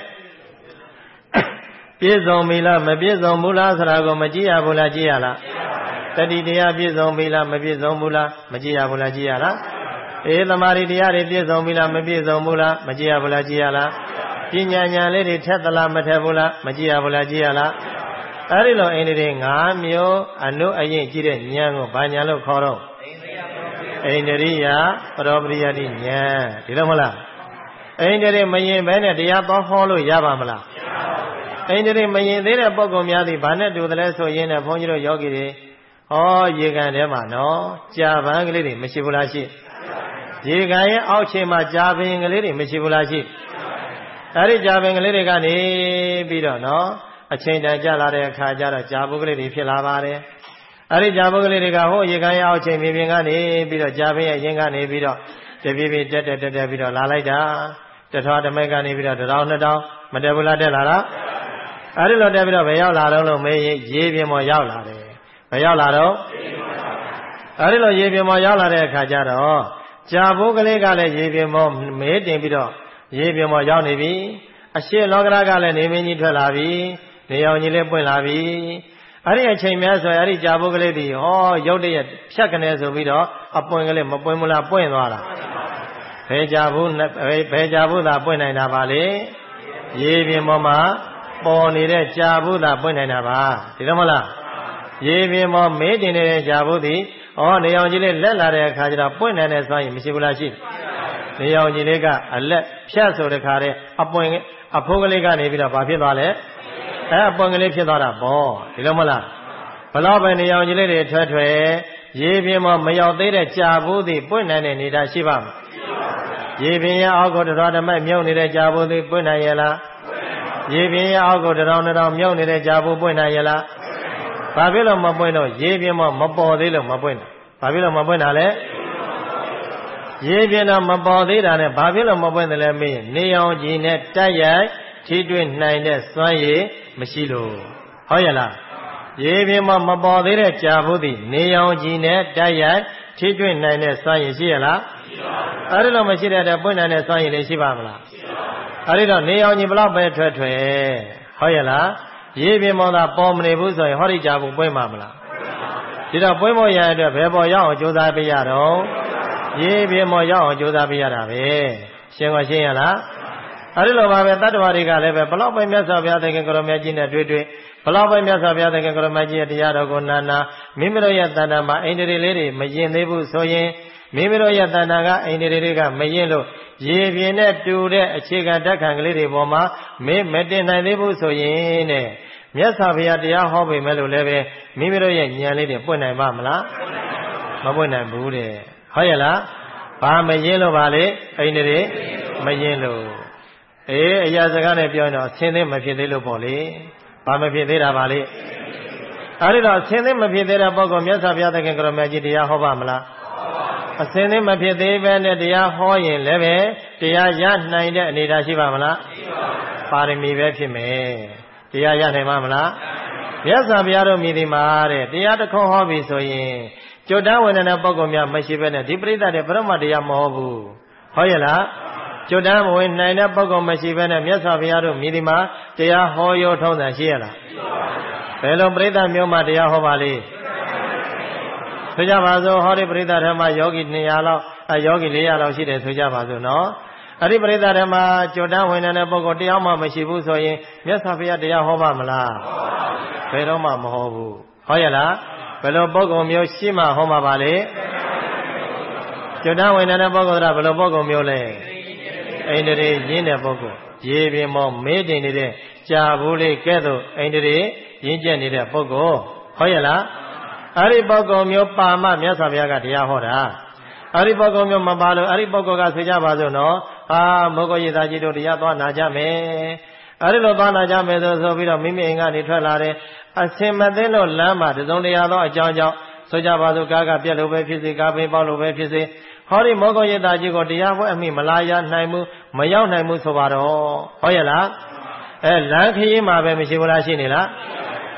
ပြည့်စုံပြီလားမပြည့်စုံဘူးလားဆိုတာကိုမကြည့်ရဘူးလားကြည့်ရလားတတိတရားပြည့်စုံပြီလားမပြည့်စုံဘူးလားမကြည့်ရဘူးလားကြည့်ရလားသမာဓိတရားတွေပြည့်စုံပြီလားမပြည့်စုံဘူးလားမကြည့်ရဘူးလားကြည့်ရလားပညာဉာဏ်လေးတွေထက်သလားမထက်ဘူးလားမကြည့်ရဘူးလားကြည့်ရလားအဲ့ဒီလိုအိန္ဒြေ5မျိုးအနုအရင်ကြည့်တဲ့ဉာဏ်ကိုဘာဉာဏ်လို့ခေါ်တော့အိန္ဒြိယပရောပရိယတိဉာဏ်ဒီလိုမလားအိန္ဒြေမရင်ဘဲနဲ့တရားတော်ဟောလို့ရပါမလားအိန္ဒြေမရင်သေးတဲ့ပုဂ္ဂိုလ်များသည်ဘာနဲ့တူတယ်လဲဆိုရင်လည်းဘုန်းကြီးတို့ယောဂီတွေဟောရေကန်ထဲမှာနော်ကြာပန်းကလေးတွေမရှိဘူးလားရှိရေကန်ရဲ့အောက်ခြေမှာကြာပင်ကလေးတွေမရှိဘူးလားရှိအဲ့ဒီကြာပင်ကလေးတွေကနေပြီးတော့နော်အချိန်တန်ကြာလာတဲ့အခါကျတော့ကြာပုဂ္ဂလိတွေဖြစ်လာပါတယ်အဲ့ဒီကြာပုဂ္ဂလိတွေကဟိုရေကန်ရဲ့အောက်ခြေမြေပြင်ကနေပြီးတော့ကြာပင်ရဲ့ရင်ကနေပြီးတော့တပြေးပြေးတက်ပြီးတော့လာလိုက်တာတထွားတမိတ်ကနေပြီးတော့1000 2000မတက်ဘူးလားတက်လာလားအဲ့ဒီလိုတက်ပြီးတော့ဘယ်ရောက်လာတော့လို့မေးရင်ရေပြင်ပေါ်ရောက်လာတယ်ဘယ်ရောက်လာတော့အဲ့ဒီလိုရေပြင်ပေါ်ရောက်လာတဲ့အခါကျတော့ကြာဘိုးကလေးကလည်းရေပြင်ပေါ်မေးတင်ပြီးတော့ရေပြင်ပေါ်ရောက်နေပြီအရှိလောကရကလည်းနေမင်းကြီးထွက်လာပြီနေအောင်ကြီးလေးပွင့်လာပြီအဲ့ဒီအချိန်များဆိုရင်အဲ့ဒီကြာဘိုးကလေးဒီဟောရုတ်တရက်ဖြတ်ကနေဆိုပြီးတော့အပွင့်ကလေးမပွင့်ဘူးလားပွင့်သွားတာဘယ်ကြာဘူးသာပွင့်နိုင်တာပါလေရေပြင်ပေါ်မှာပေါ်နေတဲ့ကြာဘူးသာပွင့်နိုင်တာပါဒီလိုမလားရေပြင်ပေါ်မေးတင်နေတဲ့ကြာဘူးသည်ဩနေအောင်ကြီးလေးလက်လာတဲ့အခါကျတော့ပွင့်နိုင်တဲ့စွမ်းရည်မရှိဘူးလားရှိနေအောင်ကြီးလေးကအလက်ဖြတ်ဆိုတဲ့ခါတဲ့အပွင့်အဖိုးကလေးကနေပြီးတော့ဘာဖြစ်သွားလဲအပွင့်ကလေးဖြစ်သွားတာပေါ့ဒီလိုမလားဘလောက်ပဲနေအောင်ကြီးလေးတွေထွက်ရေပြင်ပေါ်မရောက်သေးတဲ့ကြာဘူးသည်ပွင့်နိုင်တဲ့နေတာရှိပါမလားရေပြင်ရဲ့အောက်ကိုတော်ဓမ္မမြုပ်နေတဲ့ကြာဘူးသည်ပွင့်နိုင်ရဲ့လားရေပြင်ရဲ့အောက်ကို1000 2000မြုပ်နေတဲ့ကြာဘူးပွင့်နိုင်ရဲ့လားဘာဖြစ်လို့မပွင့်တော့ရေပြင်မှာမပေါ်သေးလို့မပွင့်တာဘာဖြစ်လို့မပွင့်တာလဲရေပြင်တော့မပေါ်သေးတာနဲ့ဘာဖြစ်လို့မပွင့်တယ်လဲမေးရင်နေအောင်ကြီးနဲ့တိုက်ရိုက်ထိတွေ့နိုင်တဲ့စွမ်းရည်မရှိလို့ဟုတ်ရဲ့လားရေပြင်မှာမပေါ်သေးတဲ့ကြာဘူးသည်နေအောင်ကြီးနဲ့တိုက်ရိုက်ထိတွေ့နိုင်တဲ့စွမ်းရည်ရှိရဲ့လားအဲ့ဒီလိုမရှိတဲ့အတွက်ပွင့်နိုင်တဲ့စွမ်းရည်လေးရှိပါမလားအဲ့ဒီတော့နေအောင်ကြီးဘလောက်ပဲထွက်ဟုတ်ရဲ့လားရေပြင်ပေါ်သာပေါ်မနေဘူးဆိုရင်ဟောဒီကြာဘူးပွင့်မှာမလားဒီတော့ပွင့်ဖို့ရတဲ့အတွက်ဘယ်ပေါ်ရောက်အောင်ကြိုးစားပေးရတော့ရေပြင်ပေါ်ရောက်အောင်ကြိုးစားပေးရတာပဲရှင်းရလားအဲ့ဒီလိုပါပဲတတ္တဝါတွေကလည်းပဲဘလောက်ပဲမြတ်စွာဘုရားသခင်ကိုရမကြီးနဲ့တွေ့ဘလောက်ပဲမြတ်စွာဘုရားသခင်ကိုရမကြီးရဲ့တရားတော်ကိုနာမိမိတို့ရဲ့တဏ္ဍာမှာအိန္ဒြေလေးတွေမရင်သေးဘူးဆိုရင်မိမိတို့ရဲ့တဏ္ဍာကအိန္ဒြေတွေကမရင်လို့ရေပြင်နဲ့တူတဲ့အခြေခံဓာတ်ခံကလေးတွေပေါ်မှာမတင်နိုင်သေးဘူးဆိုရင်တဲ့မြတ်စွာဘုရားတရားဟောပေမဲ့လို့လည်းပဲမိမိတို့ရဲ့ဉာဏ်လေးတွေပွင့်နိုင်ပါမလားမပွင့်နိုင်ဘူးတဲ့ဟုတ်ရဲ့လားဘာမရင်လို့ပါလေအိန္ဒြေမရင်လို့အရာစကားနဲ့ပြောရင်တော့အသင်သိမဖြစ်သေးလို့ပေါ့လေဘာမဖြစ်သေးတာပါလေအဲ့ဒီတော့အသင်သိမဖြစ်သေးတဲ့ပုဂ္ဂိုလ်မြတ်စွာဘုရားသခင်ကိုရမကြီးတရားဟောပါမလားအသင်သိမဖြစ်သေးပဲနဲ့တရားဟောရင်လည်းပဲတရားရနိုင်တဲ့အနေအထားရှိပါမလားပါရမီပဲဖြစ်မယ်တရားရနိုင်မှာမလားမြတ်စွာဘုရားတို့မြည်ဒီမှာတဲ့တရားတစ်ခုဟောပြီဆိုရင်ကြွတန်းဝင်တဲ့ပုဂ္ဂိုလ်များမရှိဘဲနဲ့ဒီပရိသတ်တွေဘုရမတရားမဟောဘူးဟုတ်ရဲ့လားကြွတန်းဝင်နိုင်တဲ့ပုဂ္ဂိုလ်မရှိဘဲနဲ့မြတ်စွာဘုရားတို့မြည်ဒီမှာတရားဟောရောထုံးတာရှိရလားဘယ်လိုပရိသတ်မျိုးမှတရားဟောပါလိမ့်ဆိုကြပါစို့ဟောဒီပရိသတ်ထဲမှာယောဂီ200လောက်ယောဂီ400လောက်ရှိတယ်ဆိုကြပါစို့နော်အဲ့ဒီပရိသတ်ထဲမှာကြွတန်းဝင်တဲ့ပုဂ္ဂိုလ်တရားမှမရှိဘူးဆိုရင်မြတ်စွာဘုရားတရားဟောပါမလားဘယ်တော့မှမဟောဘူးဟုတ်ရဲ့လားဘယ်လိုပုဂ္ဂိုလ်မျိုးရှိမှဟောမှာပါလေကြွတန်းဝင်တဲ့ပုဂ္ဂိုလ်ကဘယ်လိုပုဂ္ဂိုလ်မျိုးလဲအိန္ဒြေရင်းတဲ့ပုဂ္ဂိုလ်ရေပြင်မောမေးတင်နေတဲ့ကြာဘူးလေးကဲ့သို့အိန္ဒြေရင်းကျက်နေတဲ့ပုဂ္ဂိုလ်ဟုတ်ရဲ့လားအဲ့ဒီပုဂ္ဂိုလ်မျိုးပါမှမြတ်စွာဘုရားကတရားဟောတာအဲ့ဒီပုဂ္ဂိုလ်မျိုးမပါလို့အဲ့ဒီပုဂ္ဂိုလ်ကဆိုကြပါစို့နော်မောဂရေသာကြီးတို့တရားသွားနာကြမယ်အဲ့ဒီလိုသွားနာကြမယ်ဆိုပြီးတော့မိမိအိမ်ကနေထွက်လာတယ်အစင်မသိလို့လမ်းမှာတစုံတရာသောအကြောင်းကြောင့်ဆိုကြပါစို့ကားကပြက်လို့ပဲဖြစ်စေကားပိန်ပေါက်လို့ပဲဖြစ်စေဟောဒီမောဂရေသာကြီးကိုတရားပွဲအမိမလာရနိုင်ဘူးမရောက်နိုင်ဘူးဆိုပါတော့ဟုတ်ရဲ့လားလမ်းခရီးမှာပဲမရှိဘူးလားရှိနေလား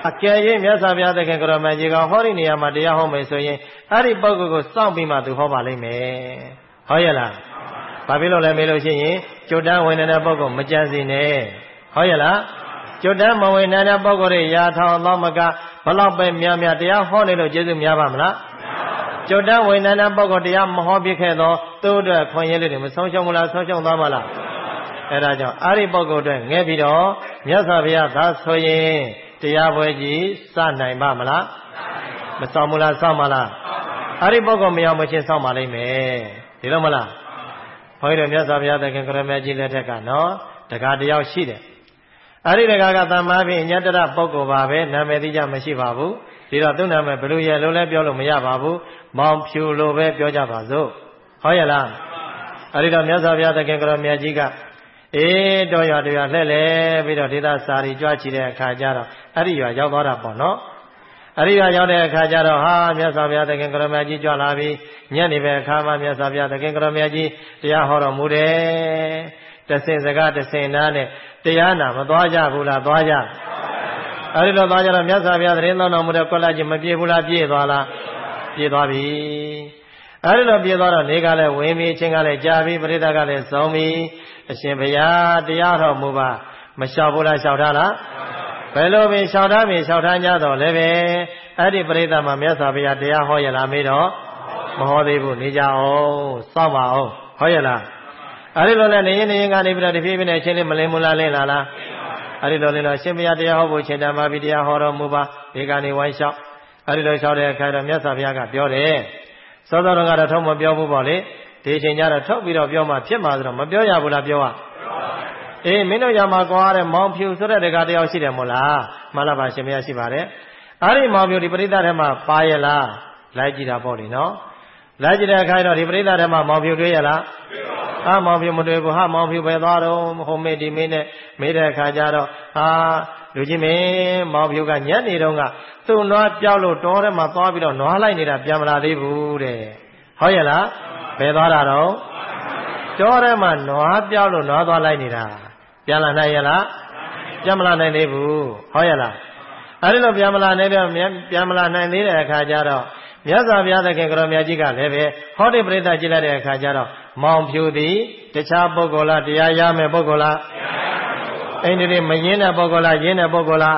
ကယ်၍မြတ်စွာဘုရားသခင်ကိုရောင်မြတ်ကြီးကဟောဒီနေရာမှာတရားဟောမယ်ဆိုရင်အဲ့ဒီပုဂ္ဂိုလ်ကိုစောင့်ပြီးမှသူဟောပါလိမ့်မယ်ဟောရလားဘာဖြစ်လို့လဲမေးလို့ရှိရင်ကျွတ်တန်းဝင်နေတဲ့ပုဂ္ဂိုလ်မကြံစီနဲ့ဟောရလားကျွတ်တန်းမဝင်နေတဲ့ပုဂ္ဂိုလ်တွေရာထောင်သောမကဘလောက်ပဲများများတရားဟောနေလို့ကျေးဇူးများပါမလားကျွတ်တန်းဝင်နေတဲ့ပုဂ္ဂိုလ်တရားမဟောပြခဲ့တော့သူ့အတွက်ခွင့်ရလေးတွေမဆုံးရှုံးဘူးလားဆုံးရှုံးသွားမလားအဲ့ဒါကြောင့်အဲ့ဒီပုဂ္ဂိုလ်တွေငဲပြီးတော့မြတ်စွာဘုရားသာဆိုရင်တရားပွဲကြီးစနိုင်ပါမလားမဆောင်ဘူးလားဆောင်ပါလားအဲ့ဒီပုဂ္ဂိုလ်မရောက်မချင်းဆောင်ပါလိမ့်မယ်ဒီလိုမလားဘုန်းကြီးတို့မြတ်စွာဘုရားသခင်ကိုရမကြီးလက်ထက်ကနော်တခါတယောက်ရှိတယ်အဲ့ဒီတခါကသမ္မာဖြင့်ညတရပုဂ္ဂိုလ်ပါပဲနာမည်တိကျမရှိပါဘူးဒီတော့သူ့နာမည်ဘယ်လိုရလို့လဲပြောလို့မရပါဘူးမောင်ဖြူလိုပဲပြောကြပါစို့ဟောရလားအဲ့ဒီတော့မြတ်စွာဘုရားသခင်ကိုရမကြီးကတော်ရွာလှဲ့လေပြီးတော့ဒေသစာရီကြွချီတဲ့အခါကျတော့အဲ့ဒီရွာရောက်သွားတာပေါ့နော်အဲ့ဒီရွာရောက်တဲ့အခါကျတော့ဟာမြတ်စွာဘုရားသခင်ကိုရမကြီးကြွလာပြီးညနေပဲအခါမှာမြတ်စွာဘုရားသခင်ကိုရမကြီးတရားဟောတော်မူတယ်တဆင်စကားတဆင်နာနဲ့တရားနာမသွားကြဘူးလားသွားကြအဲ့ဒီတော့သွားကြတော့မြတ်စွာဘုရားသတင်းတော်မူတဲ့ကွက်လာကြီးမပြေဘူးလားပြေသွားလားပြေသွားပြီအဲ့ဒီတော့ပြေသွားတော့နေကလည်းဝင်ပြီးချင်းကလည်းကြာပြီးပရိသတ်ကလည်းဆုံးပြီးအရှင်ဘုရားတရားတော်မူပါမလျှောက်ဘူးလားလျှောက်ထားလားဘယ်လိုပဲလျှောက်ထားပြီလျှောက်ထားကြတော့လည်းပဲအဲ့ဒီပရိသတ်မှာမြတ်စွာဘုရားတရားဟောရလားမေးတော့မဟောသေးဘူးနေကြအောင်စောင့်ပါအောင်ဟောရလားအဲ့ဒီလိုလဲနေရင်ကနေပြီးတော့တဖြည်းဖြည်းနဲ့အချင်းလေးမလင်းမလားလင်းလာလားအဲ့ဒီလိုလင်းတော့ရှင်ဘုရားတရားဟောဖို့ချိန်တန်ပါပြီတရားဟောတော်မူပါဒီကနေဝိုင်းလျှောက်အဲ့ဒီလိုလျှောက်တဲ့အခါတော့မြတ်စွာဘုရားကပြောတယ်စောစောတော့ကတော့ထုံးမပြောဘူးပေါ့လေဒီချိန်ကျတော့ထုတ်ပြီးတော့ပြောမှဖြစ်မှာဆိုတော့မပြောရဘူးလားပြောရမင်းတို့ရမှာကွာတဲ့မောင်ဖြူဆိုတဲ့တကားတယောက်ရှိတယ်မို့လားမှန်လားပါရှင်ဘုရားရှိပါတယ်အဲ့ဒီမောင်ဖြူဒီပရိသတ်ထဲမှာပါရလားလိုက်ကြည့်တာပေါ့လေနော်လိုက်ကြည့်တဲ့အခါတော့ဒီပရိသတ်ထဲမှာမောင်ဖြူတွေ့ရလားမောင်ဖြူမတွေ့ဘူးမောင်ဖြူပဲသွားတော့ဟိုမေးဒီမေးနဲ့မေးတဲ့အခါကျတော့လူကြီးမင်းမောင်ဖြူကညနေတုန်းကသူ့နွားပြောက်လို့တောထဲမှာသွားပြီးတော့နွားလိုက်နေတာပြန်မလာသေးဘူးတဲ့ဟောရလားဘယ်သွားတာတော့တောထဲမှာနွားပြောက်လို့နွားသွားလိုက်နေတာပြန်လာနိုင်ရလားပြန်မလာနိုင်သေးဘူးဟောရလားအဲဒီလိုပြန်မလာနိုင်တဲ့အခါကျတော့မြတ်စွာဘုရားသခင်ကိုရောင်မြတ်ကြီးကလည်းပဲဟောဒီပရိသတ်ကြည့်လိုက်တဲ့အခါကျတော့မောင်ဖြူသည်တခြားပုဂ္ဂိုလ်လားတရားရမယ်ပုဂ္ဂိုလ်လားအိန္ဒိမရင်းတဲ့ပုဂ္ဂိုလ်လားရင်းတဲ့ပုဂ္ဂိုလ်လား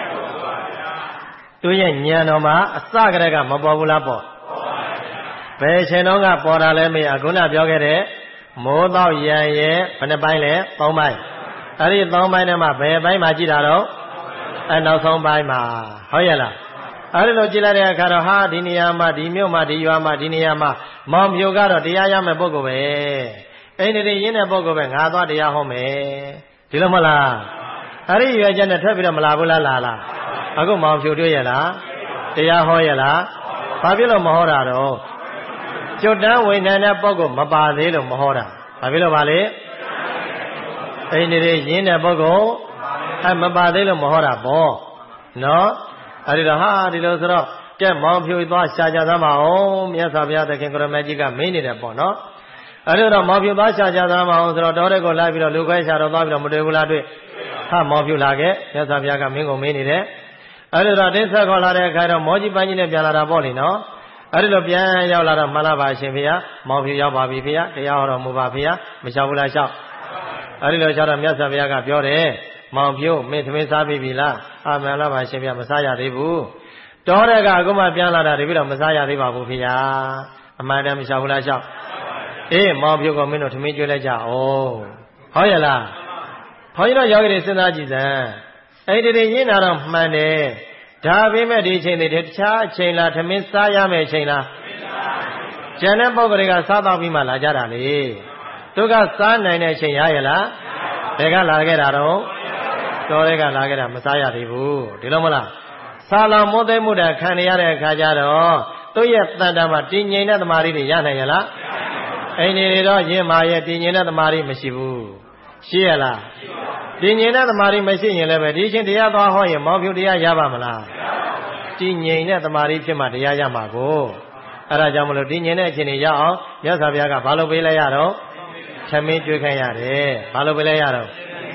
သူရဲ့ဉာဏ်တော်မှာအစကတည်းကမပေါ်ဘူးလားပေါ်ဘယ်ချိန်တော့ကပေါ်တာလဲမေးခုနပြောခဲ့တဲ့မိုးတော့ရံရဲ့ဘယ်နှပိုင်းလဲ၃ပိုင်းအဲ့ဒီ၃ပိုင်းထဲမှာဘယ်ပိုင်းမှာကြည့်တာတော့နောက်ဆုံးပိုင်းမှာဟုတ်ရဲ့လားအဲ့ဒီလိုကြည့်လိုက်တဲ့အခါတော့ဒီနေရာမှာဒီမြို့မှာဒီရွာမှာဒီနေရာမှာမောင်ပြိုကတော့တရားရမယ်ပုဂ္ဂိုလ်ပဲအိန္ဒိရင်းတဲ့ပုဂ္ဂိုလ်ပဲငါသွားတရားဟောမယ်ဒီလိုမလားအဲ့ဒီရွာချက်နဲ့ထွက်ပြီးတော့မလာဘူးလားလာလားအခုမောင်ပြိုတွေ့ရလားတရားဟောရလားဘာဖြစ်လို့မဟောတာတော့ကျွတ်တန်းဝိညာဉ်တဲ့ပုဂ္ဂိုလ်မပါသေးလို့မဟောတာဘာဖြစ်လို့ပါလဲအိန္ဒိရင်းတဲ့ပုဂ္ဂိုလ်မပါသေးလို့မဟောတာပေါ့နော်အဲ့ဒီတော့ဒီလိုဆိုတော့ကဲမောင်ဖြူသွားရှာကြသမ်းပါအောင်မြတ်စွာဘုရားသခင်ကိုရမကြီးကမင်းနေတယ်ပေါ့နော်အဲ့ဒီတော့မောင်ဖြူသွားရှာကြသမ်းပါအောင်ဆိုတော့တော်တဲ့ကိုလိုက်ပြီးတော့လူခွဲရှာတော့သွားပြီးတော့မတွေ့ဘူးလားတွေ့မောင်ဖြူလာခဲ့မြတ်စွာဘုရားကမင်းကိုမင်းနေတယ်အဲ့ဒီတော့တင်းဆက်ခေါ်လာတဲ့အခါတော့မောကြီးပန်းကြီးနဲ့ပြန်လာတာပေါ့လေနော်အဲ့ဒီလိုပြန်ရောက်လာတော့မှန်လားပါရှင်ဘုရားမောင်ဖြူရောက်ပါပြီဘုရားတရားဟောတော်မူပါဘုရားမလျှောက်ဘူးလားလျှောက်အဲ့ဒီလိုလျှောက်တော့မြတ်စွာဘုရားကပြောတယ်မောင်ဖြိုးမင်းသမင်းစားပြီလားမှန်လားပါရှင်ဗျာမစားရသေးဘူးတောတဲ့ကအခုမှပြန်လာတာတပည့်တော်မစားရသေးပါဘူးဖေ။အမှန်တမ်းမလျှောက်ဘူးလားလျှောက်။မောင်ဖြိုးကမင်းတို့သမင်းကျွေးလိုက်ကြအောင်။ဟုတ်ရဲ့လား။ဘုန်းကြီးတို့ယောဂီတွေစဉ်းစားကြည့်စမ်း။အဲ့ဒီရင်းတာတော့မှန်တယ်။ဒါပေမဲ့ဒီအချိန်တွေတခြားအချိန်လားသမင်းစားရမယ့်အချိန်လား။ကျန်တဲ့ပုဂ္ဂိုလ်တွေကစားတော့ပြီးမှလာကြတာလေ။သူကစားနိုင်တဲ့အချိန်ရရဲ့လား။ဘယ်ကလာခဲ့တာတော့တော်တွေကလာခဲ့တာမစားရသေးဘူးဒီလိုမလားဆာလောင်မိုးသိမှုတာခံရတဲ့အခါကျတော့သူ့ရဲ့တန်တာမှာတည်ငြိမ်တဲ့သမာဓိတွေရနိုင်ရလားအိန္ဒိတွေတော့ရင်းမာရဲ့တည်ငြိမ်တဲ့သမာဓိမရှိဘူးရှိရလားတည်ငြိမ်တဲ့သမာဓိမရှိရင်လည်းပဲဒီချင်းတရားသွားဟောရင်မောင်ဖြူတရားရပါမလားတည်ငြိမ်တဲ့သမာဓိဖြစ်မှတရားရမှာကိုအဲ့ဒါကြောင့်မလို့တည်ငြိမ်တဲ့အချိန်တွေရအောင်မြတ်စွာဘုရားကဘာလို့ပေးလိုက်ရတော့သမင်းကျွေးခိုင်းရတယ်ဘာလို့ပေးလိုက်ရတော့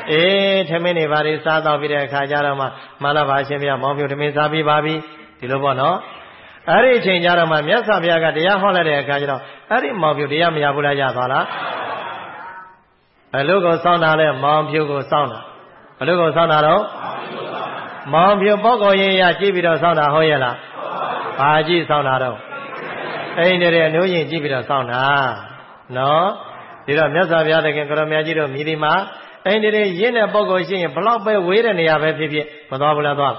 ထမင်းနေပါလေစားတော့ပြီးတဲ့အခါကျတော့မှမလာပါရှင်ဗျာမောင်ပြထမင်းစားပြီးပါပြီဒီလိုပေါ့နော်အဲ့ဒီအချိန်ကျတော့မှမြတ်စွာဘုရားကတရားဟောလိုက်တဲ့အခါကျတော့အဲ့ဒီမောင်ပြတရားမရဘူးလားရသွားလားဘယ်လိုကိုစောင့်တာလဲမောင်ပြကိုစောင့်တာဘယ်လိုကိုစောင့်တာတော့မောင်ပြပုဂ္ဂိုလ်ရေးရကြည့်ပြီးတော့စောင့်တာဟုတ်ရဲ့လားဘာကြည့်စောင့်တာတော့အိန္ဒြေအနုရင်ကြည့်ပြီးတော့စောင့်တာနော်ဒီတော့မြတ်စွာဘုရားသခင်ကိုရမကြီးတို့မြည်ဒီမှာအိန္ဒြေရင်းတဲ့ပုဂ္ဂိုလ်ရှိရင်ဘလောက်ပဲဝေးတဲ့နေရာပဲဖြစ်ဖြစ်မသွားဘူးလားသွား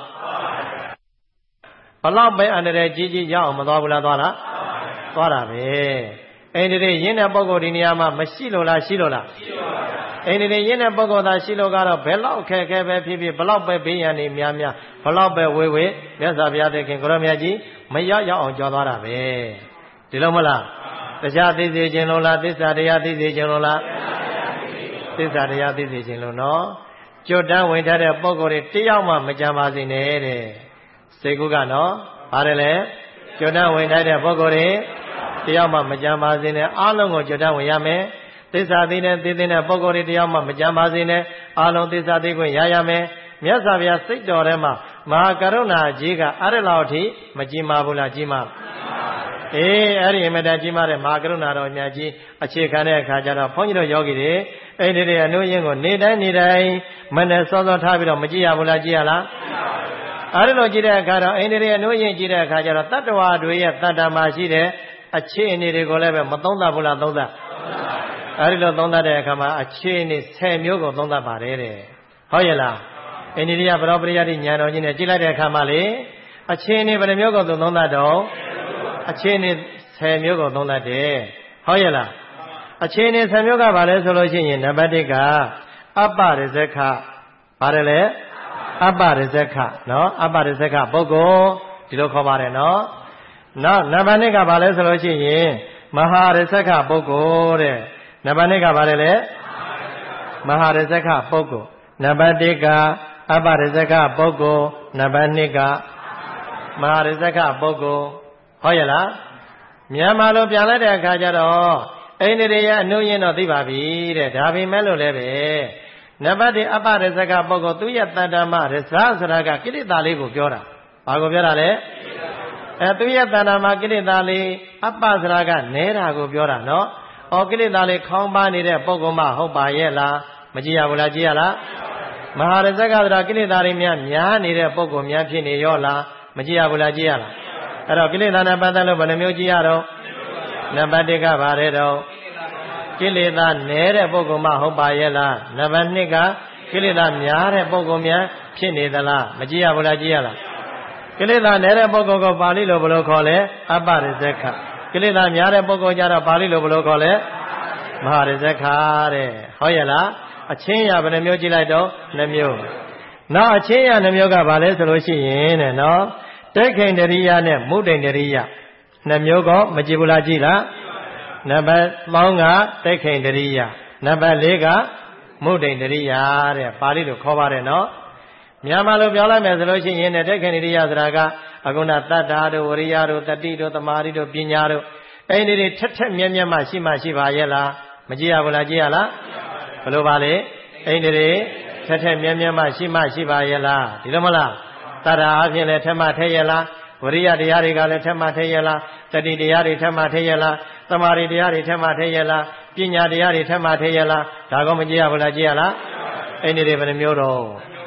ဘလောက်ပဲအန္တရာယ်ကြီးကြီးရောက်အောင်မသွားဘူးလားသွားလားသွားတာပဲအိန္ဒြေရင်းတဲ့ပုဂ္ဂိုလ်ဒီနေရာမှာမရှိလို့လားရှိလို့လားအိန္ဒြေရင်းတဲ့ပုဂ္ဂိုလ်သာရှိလို့ကတော့ဘယ်လောက်ခက်ခဲပဲဖြစ်ဖြစ်ဘလောက်ပဲဘေးရန်နေများများဘလောက်ပဲဝေးဝေးမြတ်စွာဘုရားသခင်ကိုရမကြီးမရောက်အောင်ကြောသွားတာပဲဒီလိုမလားတရားသိစေခြင်းလို့လားသစ္စာတရားသိစေခြင်းလို့လားသစ္စာတရားသိစေခြင်းလို့နော်ကြွတန်းဝင်ထားတဲ့ပုဂ္ဂိုလ်တွေတယောက်မှမကြံပါစေနဲ့တဲ့စေကုကနော်ပါတယ်လေကြွတန်းဝင်ထားတဲ့ပုဂ္ဂိုလ်တွေတယောက်မှမကြံပါစေနဲ့အားလုံးကိုကြွတန်းဝင်ရမယ်သစ္စာသိတဲ့သိတဲ့ပုဂ္ဂိုလ်တွေတယောက်မှမကြံပါစေနဲ့အားလုံးသစ္စာသိခွင့်ရရမယ်မြတ်စွာဘုရားစိတ်တော်ထဲမှာမဟာကရုဏာကြီးကအဲ့ဒီလောက်ထိမကြည်မာဘူးလားကြည်မာအဲ့ဒီအမတန်ကြီးမားတဲ့မဟာကရုဏာတော်မြတ်ကြီးအခြေခံတဲ့အခါကျတော့ဘုန်းကြီးတို့ယောဂီတွေအဲ့ဒီအနုရင်းကိုနေတိုင်းမနဲ့စောစောထားပြီးတော့မကြည့်ရဘူးလားကြည့်ရလားအဲ့ဒီလိုကြည့်တဲ့အခါတော့အိန္ဒြေအနုရင်းကြည့်တဲ့အခါကျတော့တတ္တဝါတွေရဲ့တတ္တမှာရှိတဲ့အခြေအနေတွေကိုလည်းပဲမသုံးသပ်ဘူးလားသုံးသပ်အဲ့ဒီလိုသုံးသပ်တဲ့အခါမှာအခြေအနေ10မျိုးကိုသုံးသပ်ပါတယ်တဲ့ဟုတ်ရဲ့လားအိန္ဒြေကဘရောပရိယတိဉာဏ်တော်ကြီးနဲ့ကြည့်လိုက်တဲ့အခါမှာလေအခြေအနေဘယ်နှမျိုးကိုသုံးသပ်တော့အခြေအနေ10မျိုးကိုသုံးသပ်တယ်ဟုတ်ရဲ့လားအခြေအနေ10မျိုးကဘာလဲဆိုလို့ရှိရင်နံပါတ်1ကအပ္ပရဇက္ခပါတယ်လေအပ္ပရဇက္ခနော်အပ္ပရဇက္ခပုဂ္ဂိုလ်ဒီလိုခေါ်ပါတယ်နော်နောက်နံပါတ်2ကဘာလဲဆိုလို့ရှိရင်မဟာရဇက္ခပုဂ္ဂိုလ်တဲ့နံပါတ်2ကဘာလဲလဲမဟာရဇက္ခပုဂ္ဂိုလ်နံပါတ်1ကအပ္ပရဇက္ခပုဂ္ဂိုလ်နံပါတ်2ကမဟာရဇက္ခပုဂ္ဂိုလ်ဟုတ်ရဲ့လားမြန်မာလိုပြန်လိုက်တဲ့အခါကျတော့အိန္ဒြေရဲ့အနုရင်းတော့သိပါပြီတဲ့ဒါပေမဲ့လို့လည်းပဲနံပါတ်1အပ္ပရဇက္ခပုဂ္ဂိုလ်သူရဲ့တဏ္ဍမရဇဆိုတာကကိလေသာလေးကိုပြောတာဘာကိုပြောတာလဲသူရဲ့တဏ္ဍမှာကိလေသာလေးအပ္ပဆိုတာကနဲတာကိုပြောတာနော်ကိလေသာလေးခေါင်းပါနေတဲ့ပုဂ္ဂိုလ်မှဟုတ်ပါရဲ့လားမကြည့်ရဘူးလားကြည့်ရလားမဟာရဇက္ခဆိုတာကိလေသာတွေများနေတဲ့ပုဂ္ဂိုလ်များဖြစ်နေရောလားမကြည့်ရဘူးလားကြည့်ရလားအဲ့တော့ကိလေသာနဲ့ပတ်သက်လို့ဘယ်နှမျိုးကြည့်ရတော့နံပါတ်1ကဘာလဲတော့ကိလေသာနည်းတဲ့ပုဂ္ဂိုလ်မှဟုတ်ပါရဲ့လားနံပါတ်2ကကိလေသာများတဲ့ပုဂ္ဂိုလ်များဖြစ်နေသလားမကြည့်ရဘူးလားကြည့်ရလားကိလေသာနည်းတဲ့ပုဂ္ဂိုလ်ကိုပါဠိလိုဘယ်လိုခေါ်လဲအပ္ပရဇက္ခကိလေသာများတဲ့ပုဂ္ဂိုလ်ကြတော့ပါဠိလိုဘယ်လိုခေါ်လဲမဟာရဇက္ခတဲ့ဟုတ်ရဲ့လားအချင်းရဘယ်နှမျိုးကြည့်လိုက်တော့2မျိုးနောက်အချင်းရ2မျိုးကဘာလဲဆိုလို့ရှိရင်တဲ့နော်တိက္ခိန္ဒရိယနဲ့မုဒ္ဒိန္ဒရိယ2မျိုးကမကြည့်ဘူးလားကြည့်လားနံပါတ်3ကတိက္ခိန္ဒရိယနံပါတ်4ကမုဒ္ဒိန္ဒရိယတဲ့ပါဠိလိုခေါ်ပါတယ်နော်မြန်မာလိုပြောလိုက်မယ်ဆိုလို့ရှိရင်တိက္ခိန္ဒရိယဆိုတာကအခုနတတ္တာတို့ဝရိယတို့တတိတို့သမာဓိတို့ပညာတို့အဲ့ဒီတွေထက်ထက်မြက်မြက်မှရှိပါရဲ့လားမကြည့်ရဘူးလားကြည့်ရလားဘယ်လိုပါလဲအဲ့ဒီတွေထက်ထက်မြက်မြက်မှရှိပါရဲ့လားဒီလိုမလားတတ္တာအပြင်လည်းထက်မှထဲရဲ့လားဝရိယတရားတွေကလည်းထက်မှထဲရဲ့လားတတိတရားတွေထက်မှထဲရဲ့လားသမာဓိတရားတွေထက်မှထဲရဲ့လားပညာတရားတွေထက်မှထဲရဲ့လားဒါကောမကြည့်ရဘူးလားကြည့်ရလားအဲ့ဒီတွေဘယ်နှမျိုးတော့